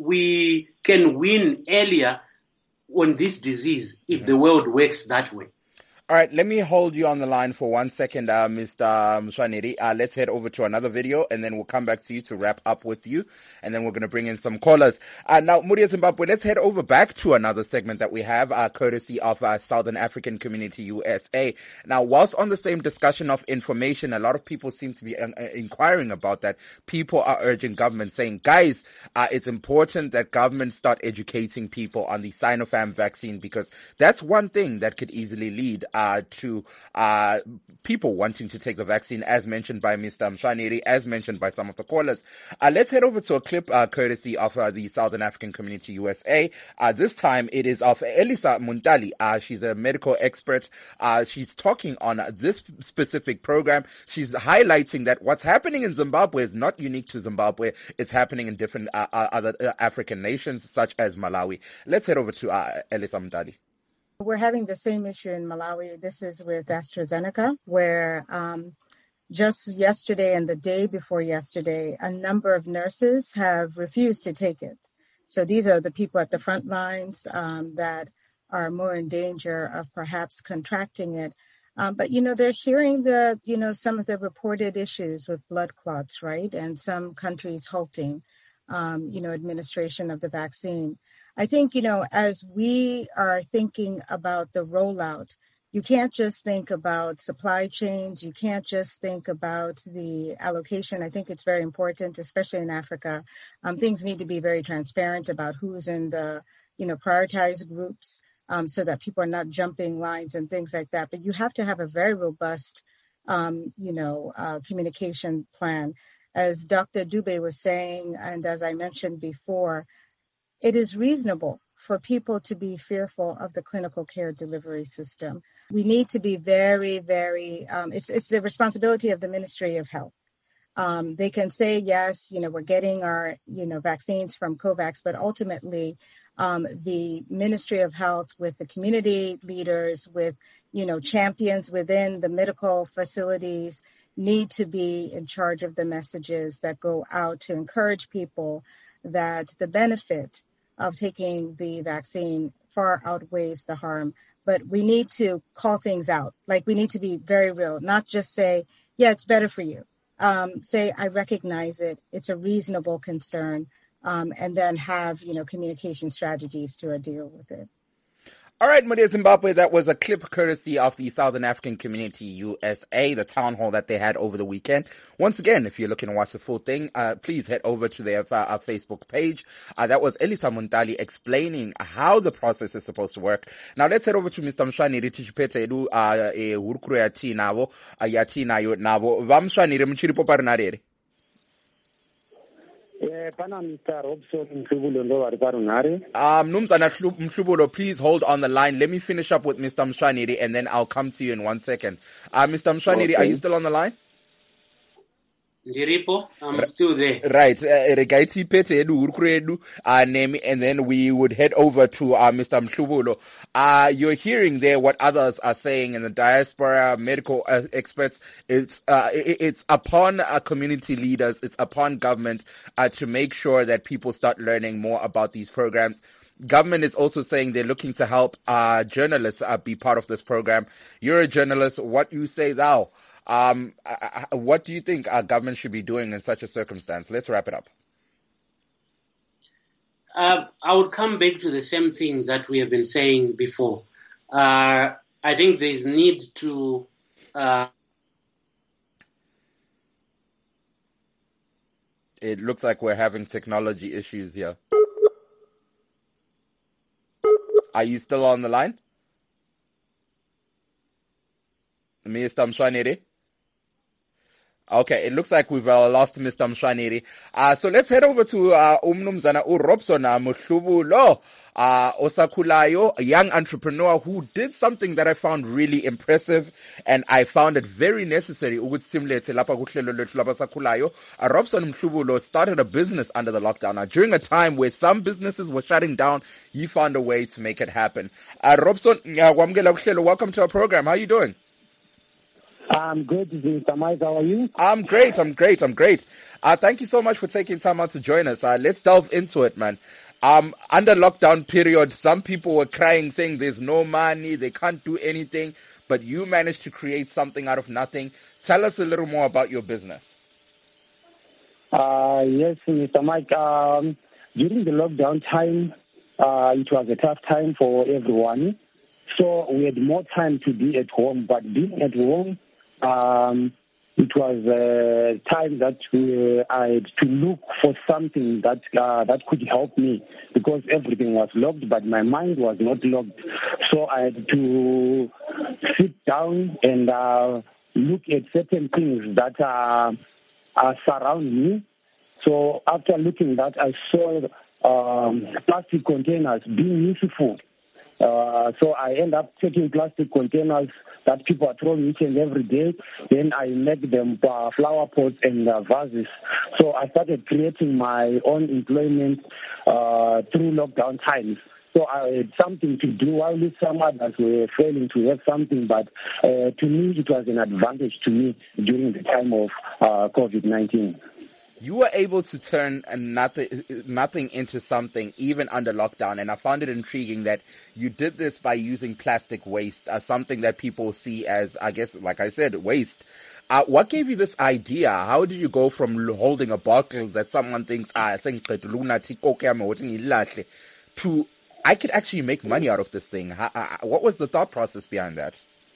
we can win earlier on this disease if mm-hmm. the world works that way. All right, let me hold you on the line for one second, uh, Mister Mshwaneri. Uh, let's head over to another video, and then we'll come back to you to wrap up with you, and then we're going to bring in some callers. Uh, now, Muria Zimbabwe, let's head over back to another segment that we have, uh, courtesy of uh, Southern African Community U S A. Now, whilst on the same discussion of information, a lot of people seem to be uh, inquiring about that. People are urging government, saying, guys, uh, it's important that government start educating people on the Sinopharm vaccine, because that's one thing that could easily lead uh, Uh, to uh, people wanting to take the vaccine, as mentioned by Mister Mshwaneri, as mentioned by some of the callers. Uh, let's head over to a clip uh, courtesy of uh, the Southern African Community U S A. Uh, this time it is of Elisa Muntali. Uh, she's a medical expert. Uh, she's talking on this specific program. She's highlighting that what's happening in Zimbabwe is not unique to Zimbabwe. It's happening in different uh, other uh, African nations, such as Malawi. Let's head over to uh, Elisa Muntali. We're having the same issue in Malawi. This is with AstraZeneca, where um, just yesterday and the day before yesterday, a number of nurses have refused to take it. So these are the people at the front lines um, that are more in danger of perhaps contracting it. Um, but, you know, they're hearing the, you know, some of the reported issues with blood clots, right? And some countries halting, um, you know, administration of the vaccine. I think, you know, as we are thinking about the rollout, you can't just think about supply chains. You can't just think about the allocation. I think it's very important, especially in Africa. Um, things need to be very transparent about who's in the, you know, prioritized groups um, so that people are not jumping lines and things like that. But you have to have a very robust, um, you know, uh, communication plan. As Doctor Dube was saying, and as I mentioned before, it is reasonable for people to be fearful of the clinical care delivery system. We need to be very, very, um, it's, it's the responsibility of the Ministry of Health. Um, they can say, yes, you know, we're getting our, you know, vaccines from COVAX, but ultimately um, the Ministry of Health with the community leaders, with, you know, champions within the medical facilities need to be in charge of the messages that go out to encourage people that the benefit of taking the vaccine far outweighs the harm. But we need to call things out. Like, we need to be very real, not just say, yeah, it's better for you. Um, say, I recognize it. It's a reasonable concern. Um, and then have, you know, communication strategies to uh, deal with it. All right, Mudia Zimbabwe, that was a clip courtesy of the Southern African Community U S A, the town hall that they had over the weekend. Once again, if you're looking to watch the full thing, uh, please head over to their uh, Facebook page. Uh, that was Elisa Muntali explaining how the process is supposed to work. Now let's head over to Mister Mshwaniri Tichipete edu uh, e hurukuru ya ti navo, ya ti nayo navo. Va Mshwaniri mchiripo parinarere. Eh, pana Mister Robson Mhlubulo ndo vari parunhare. Um, Mnumzana Mhlubulo, please hold on the line. Let me finish up with Mister Mshwaniri and then I'll come to you in one second. Uh, Mister Mshwaniri, okay. Are you still on the line? Ndiripo, I'm still there. Right. Regaiti pete edu hurukuru edu name, and then we would head over to uh, Mister Mhlubulo. Uh, you're hearing there what others are saying in the diaspora, medical uh, experts. It's uh, it, it's upon uh, community leaders, it's upon government uh, to make sure that people start learning more about these programs. Government is also saying they're looking to help uh, journalists uh, be part of this program. You're a journalist. What you say thou? Um, what do you think our government should be doing in such a circumstance? Let's wrap it up. Uh, I would come back to the same things that we have been saying before. Uh, I think there's need to uh, It looks like we're having technology issues here. Are you still on the line? Mister Mshwaniri? Okay, it looks like we've uh, lost Mister Mshwaniri. Uh, so let's head over to uh, Umnumzana uRobson Mhlubulo, uh, Osakhulayo, a young entrepreneur who did something that I found really impressive, and I found it very necessary. Robson Mhlubulo started a business under the lockdown. Now, during a time where some businesses were shutting down, he found a way to make it happen. Uh, Robson, uh, welcome to our program. How are you doing? I'm good, Mister Mike. How are you? I'm great. I'm great. I'm great. Uh, thank you so much for taking time out to join us. Uh, let's delve into it, man. Um, under lockdown period, some people were crying, saying there's no money, they can't do anything, but you managed to create something out of nothing. Tell us a little more about your business. Uh, yes, Mister Mike. Um, during the lockdown time, uh, it was a tough time for everyone. So we had more time to be at home, but being at home, Um, it was a time that we, I had to look for something that uh, that could help me because everything was locked, but my mind was not locked. So I had to sit down and uh, look at certain things that uh, uh, surround me. So after looking at that, I saw um, plastic containers being useful. Uh, so I end up taking plastic containers that people are throwing each and every day. Then I make them uh, flower pots and uh, vases. So I started creating my own employment uh, through lockdown times. So I had something to do while some others were failing to have something. But uh, to me, it was an advantage to me during the time of uh, COVID nineteen. you were able to turn nothing, nothing into something even under lockdown. And I found it intriguing that you did this by using plastic waste as something that people see as, I guess, like I said, waste. Uh, what gave you this idea? How did you go from holding a bottle that someone thinks, ah, to, I could actually make money out of this thing? How, uh, what was the thought process behind that?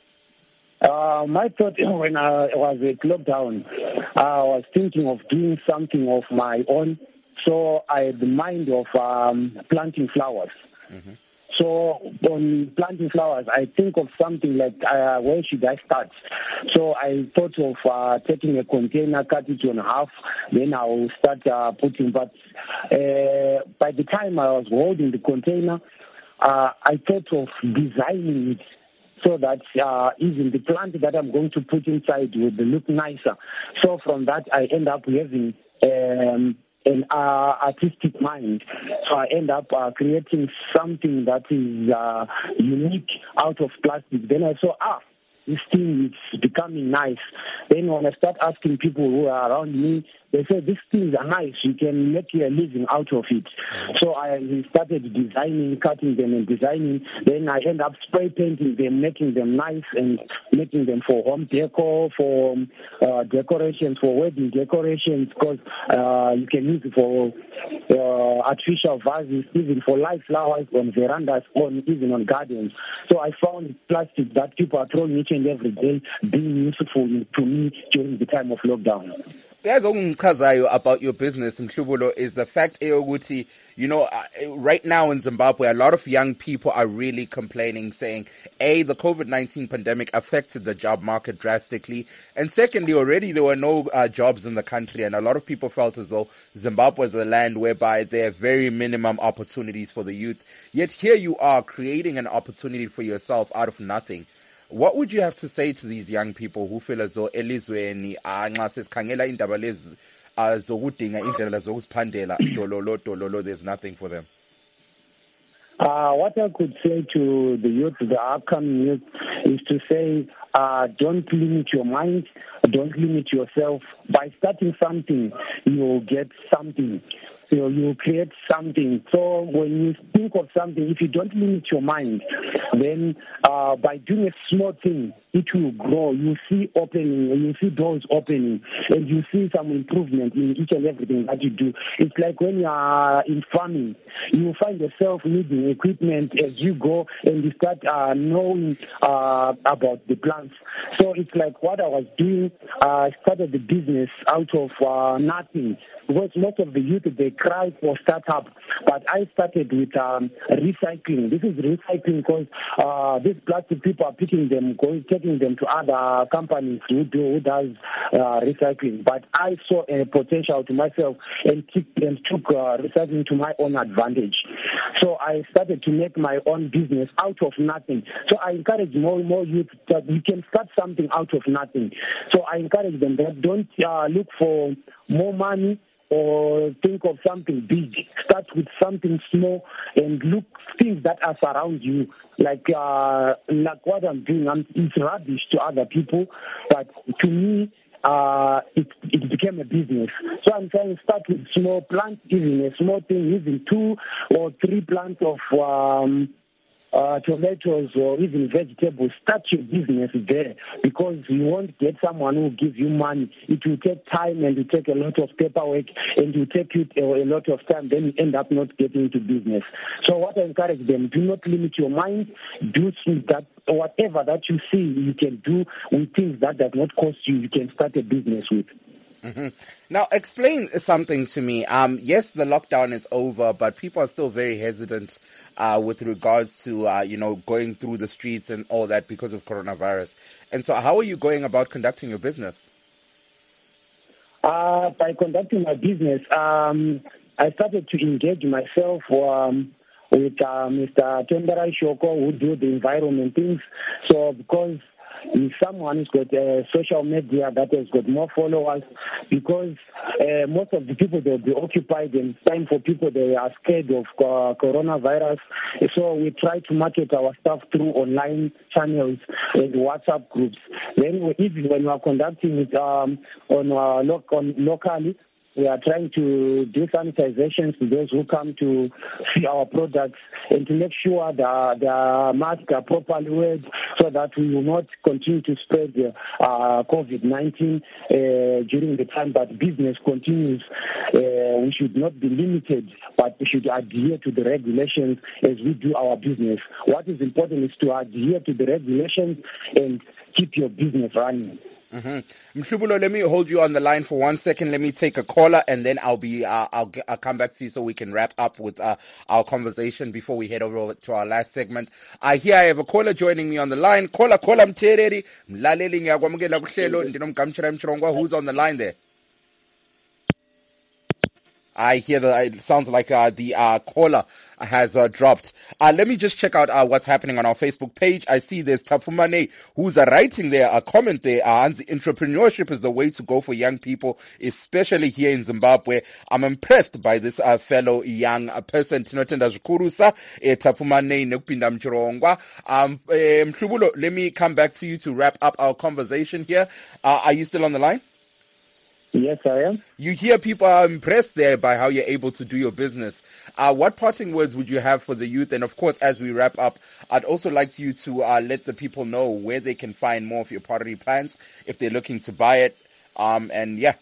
Uh, my thought when I was at lockdown, I was thinking of doing something of my own. So I had the mind of um, planting flowers. Mm-hmm. So on planting flowers, I think of something like, uh, where should I start? So I thought of uh, taking a container, cut it in half, then I will start uh, putting. But uh, by the time I was holding the container, uh, I thought of designing it so that uh, even the plant that I'm going to put inside would look nicer. So from that, I end up having um, an uh, artistic mind. So I end up uh, creating something that is uh, unique out of plastic. Then I saw, ah, this thing is becoming nice. Then when I start asking people who are around me, they say, these things are nice. You can make your living out of it. So I started designing, cutting them and designing. Then I end up spray painting them, making them nice and making them for home decor, for uh, decorations, for wedding decorations, because uh, you can use it for uh, artificial vases, even for live flowers on verandas, on even on gardens. So I found plastic that people are throwing each and every day being useful to me during the time of lockdown. As about your business, Mhlubulo, is the fact, Eoguti, you know, right now in Zimbabwe, a lot of young people are really complaining, saying, A, the COVID nineteen pandemic affected the job market drastically, and secondly, already there were no uh, jobs in the country, and a lot of people felt as though Zimbabwe is a land whereby there are very minimum opportunities for the youth. Yet here you are creating an opportunity for yourself out of nothing. What would you have to say to these young people who feel as though elizweni anxa sesikhangela indaba lezi zokudinga indlela zokuziphandela dololo dololo, there's nothing for them? Uh, what I could say to the youth, the upcoming youth, is to say, uh, don't limit your mind, don't limit yourself. By starting something, you'll get something. You know, you create something. So when you think of something, if you don't limit your mind, then uh, by doing a small thing, it will grow. You see opening, you see doors opening, and you see some improvement in each and everything that you do. It's like when you are in farming, you find yourself needing equipment as you go, and you start uh, knowing uh, about the plants. So it's like what I was doing. I uh, started the business out of uh, nothing, because most of the youth, they cry for startup, but I started with um, recycling. This is recycling because uh, these plastic people are picking them, going, taking them to other companies who do who does uh, recycling. But I saw a potential to myself and took, and took uh, recycling to my own advantage. So I started to make my own business out of nothing. So I encourage more and more youth that you can start something out of nothing. So I encourage them that don't uh, look for more money or think of something big. Start with something small and look things that are surround you. Like uh, like what I'm doing, I'm, it's rubbish to other people, but to me, uh, it it became a business. So I'm trying to start with small plants, even a small thing, even two or three plants of um, Uh, tomatoes or even vegetables. Start your business there, because you won't get someone who will give you money. It will take time and it will take a lot of paperwork and it will take you a lot of time. Then you end up not getting into business. So what I encourage them, do not limit your mind. Do that whatever that you see you can do with things that does not cost you, you can start a business with. Mm-hmm. Now, explain something to me. Um, yes, the lockdown is over, but people are still very hesitant uh, with regards to, uh, you know, going through the streets and all that because of coronavirus. And so how are you going about conducting your business? Uh, by conducting my business, um, I started to engage myself um, with uh, Mister Tenderai Shoko, who do the environment things. So because if someone has got uh, social media that has got more followers, because uh, most of the people, they'll be occupied, and it's time for people, they are scared of uh, coronavirus. So we try to market our stuff through online channels and WhatsApp groups. Then we, even when we are conducting it um, on, uh, lo- on locally, We are trying to do sanitizations to those who come to see our products and to make sure that the masks are properly wear so that we will not continue to spread uh, COVID nineteen uh, during the time that business continues. Uh, we should not be limited, but we should adhere to the regulations as we do our business. What is important is to adhere to the regulations and keep your business running. Mm-hmm. Mhlubulo, let me hold you on the line for one second. Let me take a caller, and then I'll be uh, I'll I'll come back to you so we can wrap up with uh, our conversation before we head over to our last segment. I hear I have a caller joining me on the line. Caller, caller, mthereri mlaleli ngiyakwamukela kuhlelo ndinomgamtshela Mchirongwa. Who's on the line there? I hear that it sounds like uh, the uh, caller has uh, dropped. Uh, let me just check out uh, what's happening on our Facebook page. I see there's Tafumane who's uh, writing there a comment there. Uh, entrepreneurship is the way to go for young people, especially here in Zimbabwe. I'm impressed by this uh, fellow young uh, person. Tinotenda zvikuru eh, Tafumane nekupinda Mchirongwa. Um, eh, Mhlubulo, let me come back to you to wrap up our conversation here. Uh, are you still on the line? Yes, I am. You hear people are impressed there by how you're able to do your business. Uh, what parting words would you have for the youth? And of course, as we wrap up, I'd also like you to uh, let the people know where they can find more of your pottery plants if they're looking to buy it. Um, and yeah.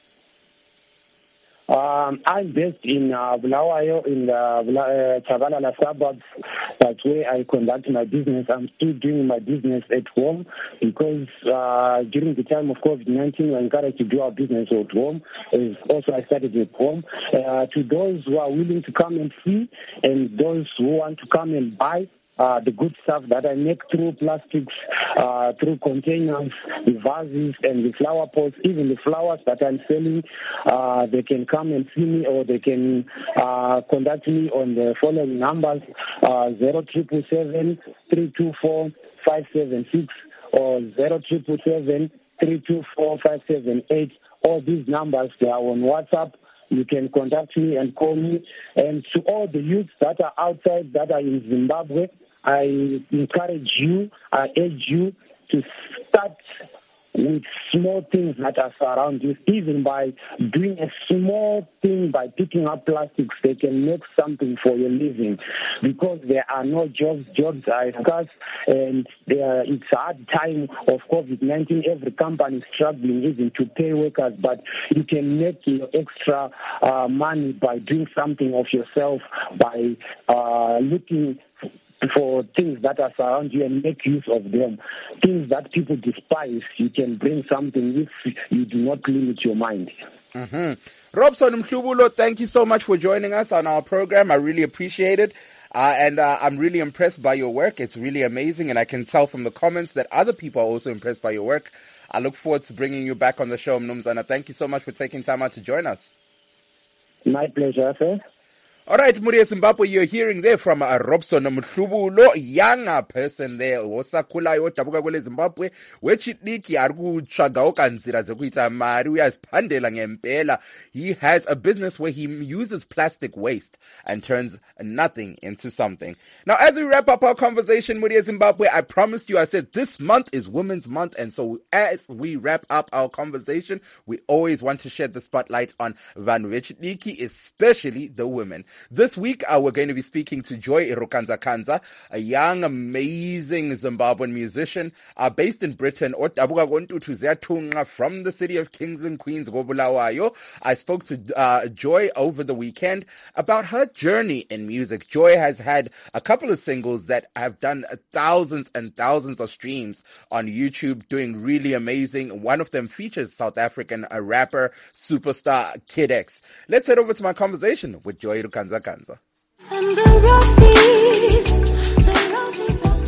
Um, I'm based in uh, Bulawayo, in the uh, Chabalala suburbs. That's where I conduct my business. I'm still doing my business at home because uh, during the time of COVID nineteen, we're encouraged to do our business at home. And also, I started at home. Uh, to those who are willing to come and see and those who want to come and buy, Uh, the good stuff that I make through plastics, uh, through containers, the vases and the flower pots, even the flowers that I'm selling, uh, they can come and see me or they can uh, contact me on the following numbers, uh, zero triple seven three two four five seven six or zero triple seven three two four five seven eight. All these numbers, they are on WhatsApp. You can contact me and call me. And to all the youths that are outside, that are in Zimbabwe, I encourage you, I urge you to start with small things that are surround you. Even by doing a small thing, by picking up plastics, they can make something for your living. Because there are no jobs, jobs are scarce, and there, it's a hard time of COVID nineteen. Every company is struggling even to pay workers, but you can make your extra uh, money by doing something of yourself, by uh, looking for things that are surround you and make use of them. Things that people despise, you can bring something if you do not limit your mind. Mm-hmm. Robson Mhlubulo, thank you so much for joining us on our program. I really appreciate it. Uh, and uh, I'm really impressed by your work. It's really amazing. And I can tell from the comments that other people are also impressed by your work. I look forward to bringing you back on the show, Mnumzana. Thank you so much for taking time out to join us. My pleasure, sir. All right, Muria Zimbabwe, you're hearing there from uh, Robson Mhlubulo, younger person there, osakhulayo dabuka kwele Zimbabwe, wechidiki ari kutsvaga nzira dzekuita mari uyaziphandela ngempela. He has a business where he uses plastic waste and turns nothing into something. Now, as we wrap up our conversation, Muria Zimbabwe, I promised you, I said this month is Women's Month, and so as we wrap up our conversation, we always want to shed the spotlight on vanhu vechidiki, especially the women. This week, uh, we're going to be speaking to Joy Rukanza-Kanza, a young, amazing Zimbabwean musician uh, based in Britain, from the city of Kings and Queens, Bulawayo. I spoke to uh, Joy over the weekend about her journey in music. Joy has had a couple of singles that have done thousands and thousands of streams on YouTube, doing really amazing. One of them features South African uh, rapper, superstar Kid X. Let's head over to my conversation with Joy Rukanza. Kanza. And the roses, the roses of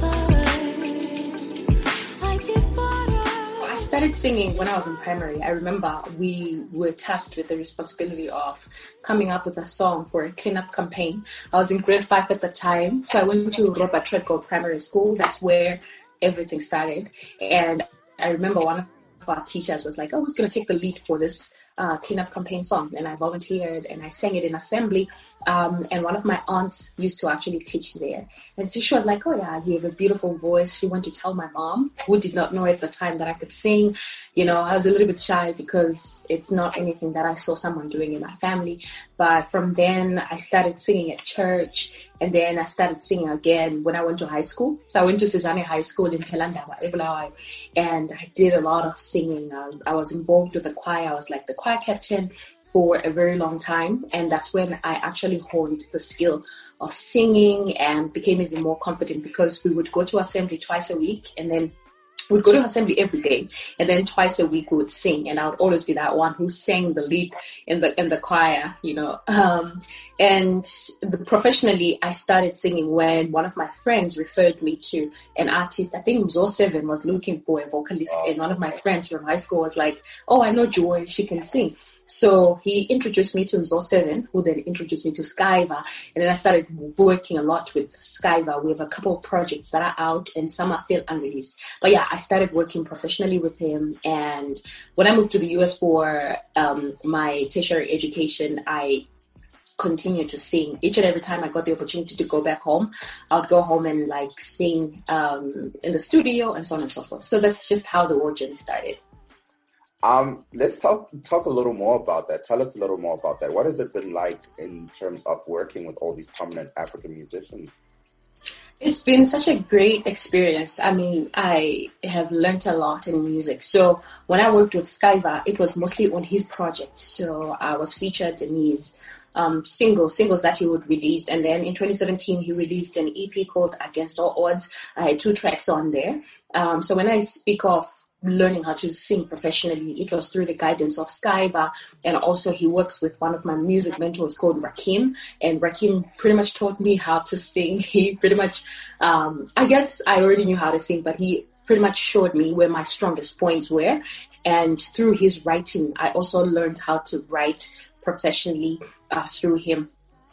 I did water. I started singing when I was in primary. I remember we were tasked with the responsibility of coming up with a song for a cleanup campaign. I was in grade five at the time, so I went to Robert Treadgold Primary School. That's where everything started. And I remember one of our teachers was like, oh, who's going to take the lead for this Uh, cleanup campaign song? And I volunteered and I sang it in assembly Um, and one of my aunts used to actually teach there. And so she was like, oh yeah, you have a beautiful voice. She went to tell my mom, who did not know at the time that I could sing. You know, I was a little bit shy because it's not anything that I saw someone doing in my family. But from then I started singing at church, and then I started singing again when I went to high school. So I went to Sizane High School in Pelandaba, Ebulawayo, and I did a lot of singing. I, I was involved with the choir. I was like the choir captain for a very long time, and that's when I actually honed the skill of singing and became even more confident, because we would go to assembly twice a week, and then we'd go to assembly every day, and then twice a week we would sing, and I would always be that one who sang the lead in the in the choir, you know. Um, and the, professionally, I started singing when one of my friends referred me to an artist. I think Mzo Seven was looking for a vocalist, and one of my friends from high school was like, "Oh, I know Joy, she can sing." So he introduced me to Mzo Seven, who then introduced me to Skyva. And then I started working a lot with Skyva. We have a couple of projects that are out, and some are still unreleased. But yeah, I started working professionally with him. And when I moved to the U S for um, my tertiary education, I continued to sing. Each and every time I got the opportunity to go back home, I would go home and like sing um, in the studio and so on and so forth. So that's just how the whole journey started. Um, let's talk talk a little more about that. Tell us a little more about that. What has it been like in terms of working with all these prominent African musicians? It's been such a great experience. I mean, I have learned a lot in music. So when I worked with Skyva, it was mostly on his projects. So I was featured in his um, singles, singles that he would release. And then in twenty seventeen, he released an E P called Against All Odds. I had two tracks on there. Um, so when I speak of learning how to sing professionally, it was through the guidance of Skyva, and also he works with one of my music mentors called Rakim, and Rakim pretty much taught me how to sing. He pretty much, um, I guess I already knew how to sing, but he pretty much showed me where my strongest points were, and through his writing, I also learned how to write professionally uh, through him.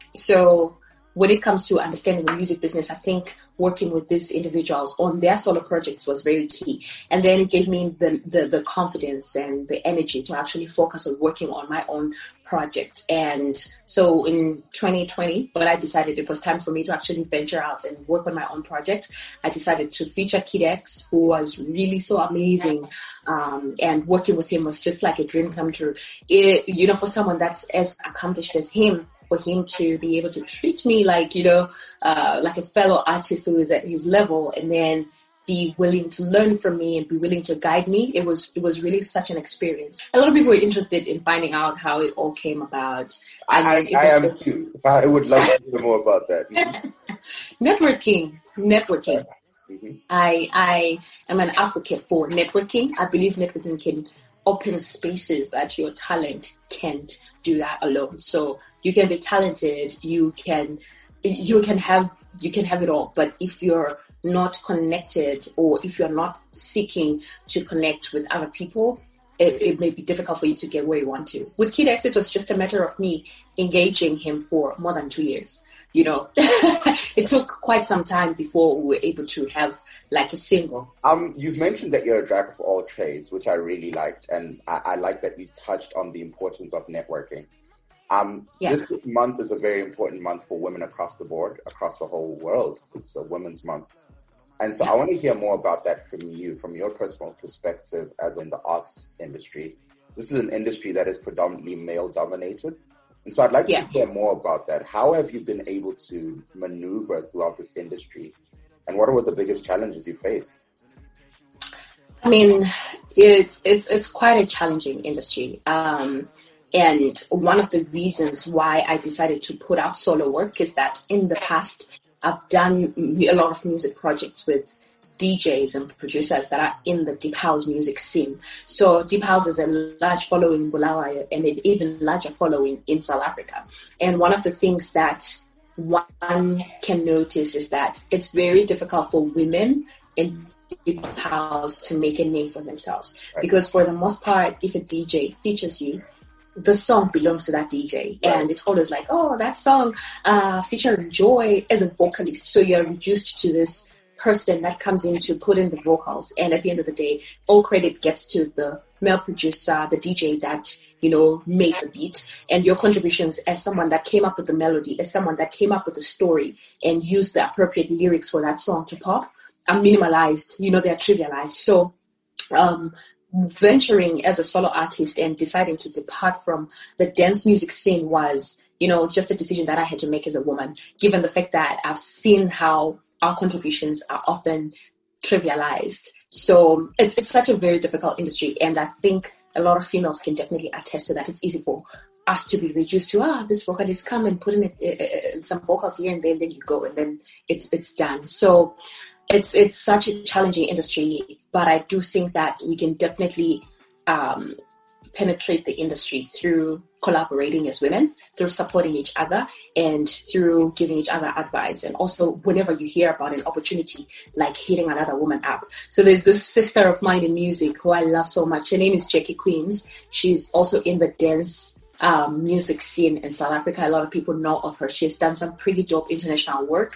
So when it comes to understanding the music business, I think working with these individuals on their solo projects was very key. And then it gave me the, the, the confidence and the energy to actually focus on working on my own project. And so in twenty twenty, when I decided it was time for me to actually venture out and work on my own project, I decided to feature Kid X, who was really so amazing. Um, and working with him was just like a dream come true. It, you know, for someone that's as accomplished as him, for him to be able to treat me like, you know, uh, like a fellow artist who is at his level, and then be willing to learn from me and be willing to guide me. It was, it was really such an experience. A lot of people were interested in finding out how it all came about. I, I am too. I would love to hear more about that. Networking, networking. Mm-hmm. I, I am an advocate for networking. I believe networking can open spaces that your talent can't do that alone. So you can be talented, you can you can have you can have it all, but if you're not connected, or if you're not seeking to connect with other people, it, it may be difficult for you to get where you want to. With Kid X, it was just a matter of me engaging him for more than two years. You know, it took quite some time before we were able to have like a single. Um, you've mentioned that you're a jack of all trades, which I really liked, and I, I like that you touched on the importance of networking. Um, yeah. This month is a very important month for women across the board, across the whole world. It's a Women's Month. And so I want to hear more about that from you, from your personal perspective as in the arts industry. This is an industry that is predominantly male-dominated. And so I'd like yeah. to hear more about that. How have you been able to maneuver throughout this industry? And what were the biggest challenges you faced? I mean, it's it's it's quite a challenging industry. Um, and one of the reasons why I decided to put out solo work is that in the past, I've done a lot of music projects with D Js and producers that are in the deep house music scene. So deep house is a large following in Bulawayo and an even larger following in South Africa. And one of the things that one can notice is that it's very difficult for women in deep house to make a name for themselves. Right. Because for the most part, if a D J features you, the song belongs to that D J. Right. And it's always like, oh, that song uh, featuring Joy as a vocalist. So you're reduced to this person that comes in to put in the vocals. And at the end of the day, all credit gets to the male producer, the D J that, you know, made the beat, and your contributions as someone that came up with the melody, as someone that came up with the story and used the appropriate lyrics for that song to pop, are minimalized, you know, they're trivialized. So, um, venturing as a solo artist and deciding to depart from the dance music scene was, you know, just a decision that I had to make as a woman, given the fact that I've seen how our contributions are often trivialized. So it's it's such a very difficult industry, and I think a lot of females can definitely attest to that. It's easy for us to be reduced to, ah, this vocalist come and put in a, uh, some vocals here and then, then you go, and then it's it's done. So it's it's such a challenging industry, but I do think that we can definitely um, penetrate the industry through collaborating as women, through supporting each other, and through giving each other advice. And also, whenever you hear about an opportunity, like hitting another woman up. So there's this sister of mine in music who I love so much. Her name is Jackie Queens. She's also in the dance um, music scene in South Africa. A lot of people know of her. She has done some pretty dope international work.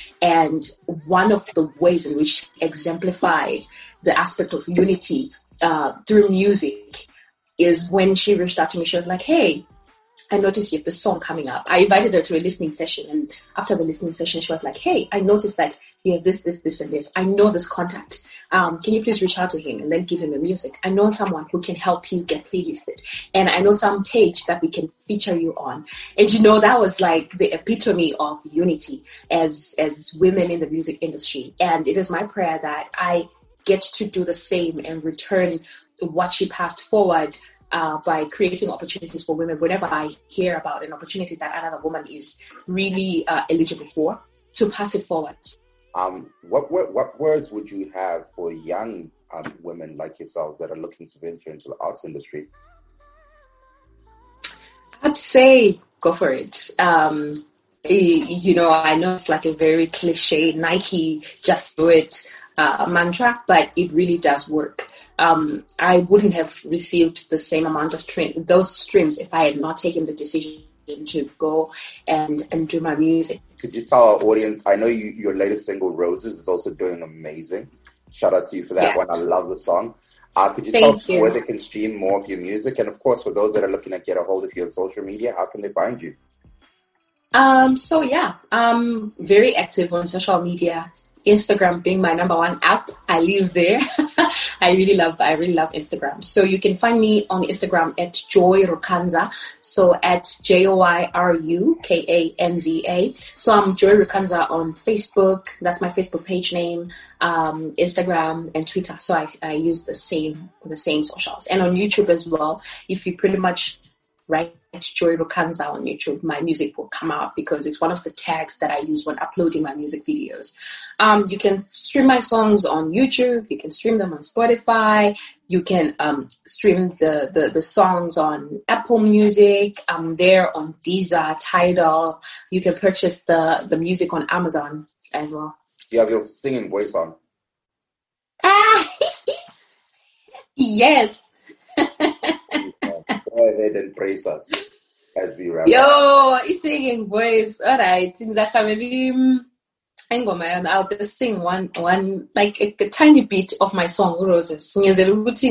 And one of the ways in which she exemplified the aspect of unity uh, through music is when she reached out to me. She was like, hey, I noticed you have this song coming up. I invited her to a listening session, and after the listening session, she was like, hey, I noticed that you have this, this, this, and this. I know this contact. Um, can you please reach out to him and then give him the music? I know someone who can help you get playlisted, and I know some page that we can feature you on. And you know, that was like the epitome of unity as as women in the music industry. And it is my prayer that I get to do the same and return what she passed forward uh, by creating opportunities for women. Whenever I hear about an opportunity that another woman is really uh, eligible for, to pass it forward. Um, what, what what words would you have for young um, women like yourselves that are looking to venture into the arts industry? I'd say go for it. Um, you know, I know it's like a very cliche Nike, just do it uh, mantra, but it really does work. Um, I wouldn't have received the same amount of tra- those streams if I had not taken the decision to go and, and do my music. Could you tell our audience, I know you, your latest single, Roses, is also doing amazing. Shout out to you for that yeah. one. I love the song. Uh, could you Thank tell you. where they can stream more of your music? And of course, for those that are looking to get a hold of your social media, how can they find you? Um, so yeah, I'm very active on social media. Instagram being my number one app. I live there. I really love, I really love Instagram. So you can find me on Instagram at Joy Rukanza. So at J O Y R U K A N Z A. So I'm Joy Rukanza on Facebook. That's my Facebook page name. Um, Instagram and Twitter. So I, I use the same, the same socials, and on YouTube as well. If you pretty much write Joy Rukanza on YouTube, my music will come out because it's one of the tags that I use when uploading my music videos. Um, you can stream my songs on YouTube. You can stream them on Spotify. You can um, stream the, the, the songs on Apple Music. I'm there on Deezer, Tidal. You can purchase the, the music on Amazon as well. You have your singing voice on. Ah! Yes. Go ahead and praise us as we wrap Yo, up. Yo, singing voice. All right. I'll just sing one, one like a, a tiny bit of my song, Roses. Increase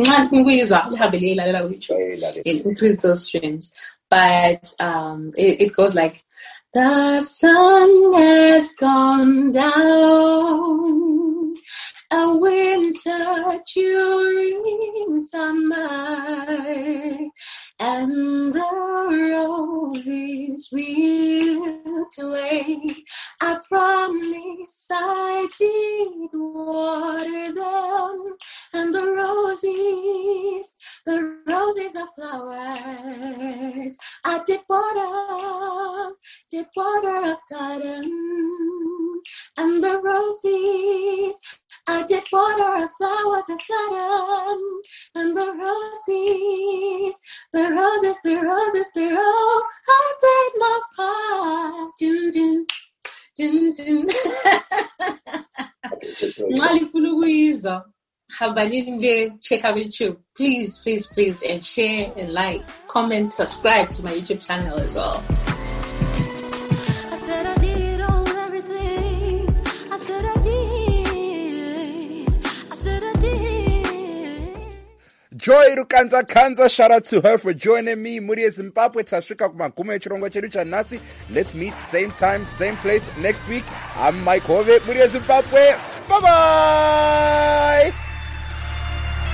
those streams. But um, it, it goes like, the sun has gone down, a winter during summer, and the roses wilt away. I promise I did water them, and the roses, the roses are flowers. I did water, did water a garden, and the roses, I did water a flowers a garden, and the roses, the roses, the roses, the roses, I played my part. Dun, dun, dun, dun. Check out YouTube. Please, please, please, and share and like, comment, subscribe to my YouTube channel as well. I said I did all everything. I said I did. I said I did. Joy Rukanza Kanza, shout out to her for joining me. Muri Zimbabwe, tasvika kumagumo echirongo chedu chanhasi. Let's meet same time, same place next week. I'm Mike Hove, Muri Zimbabwe. Bye bye.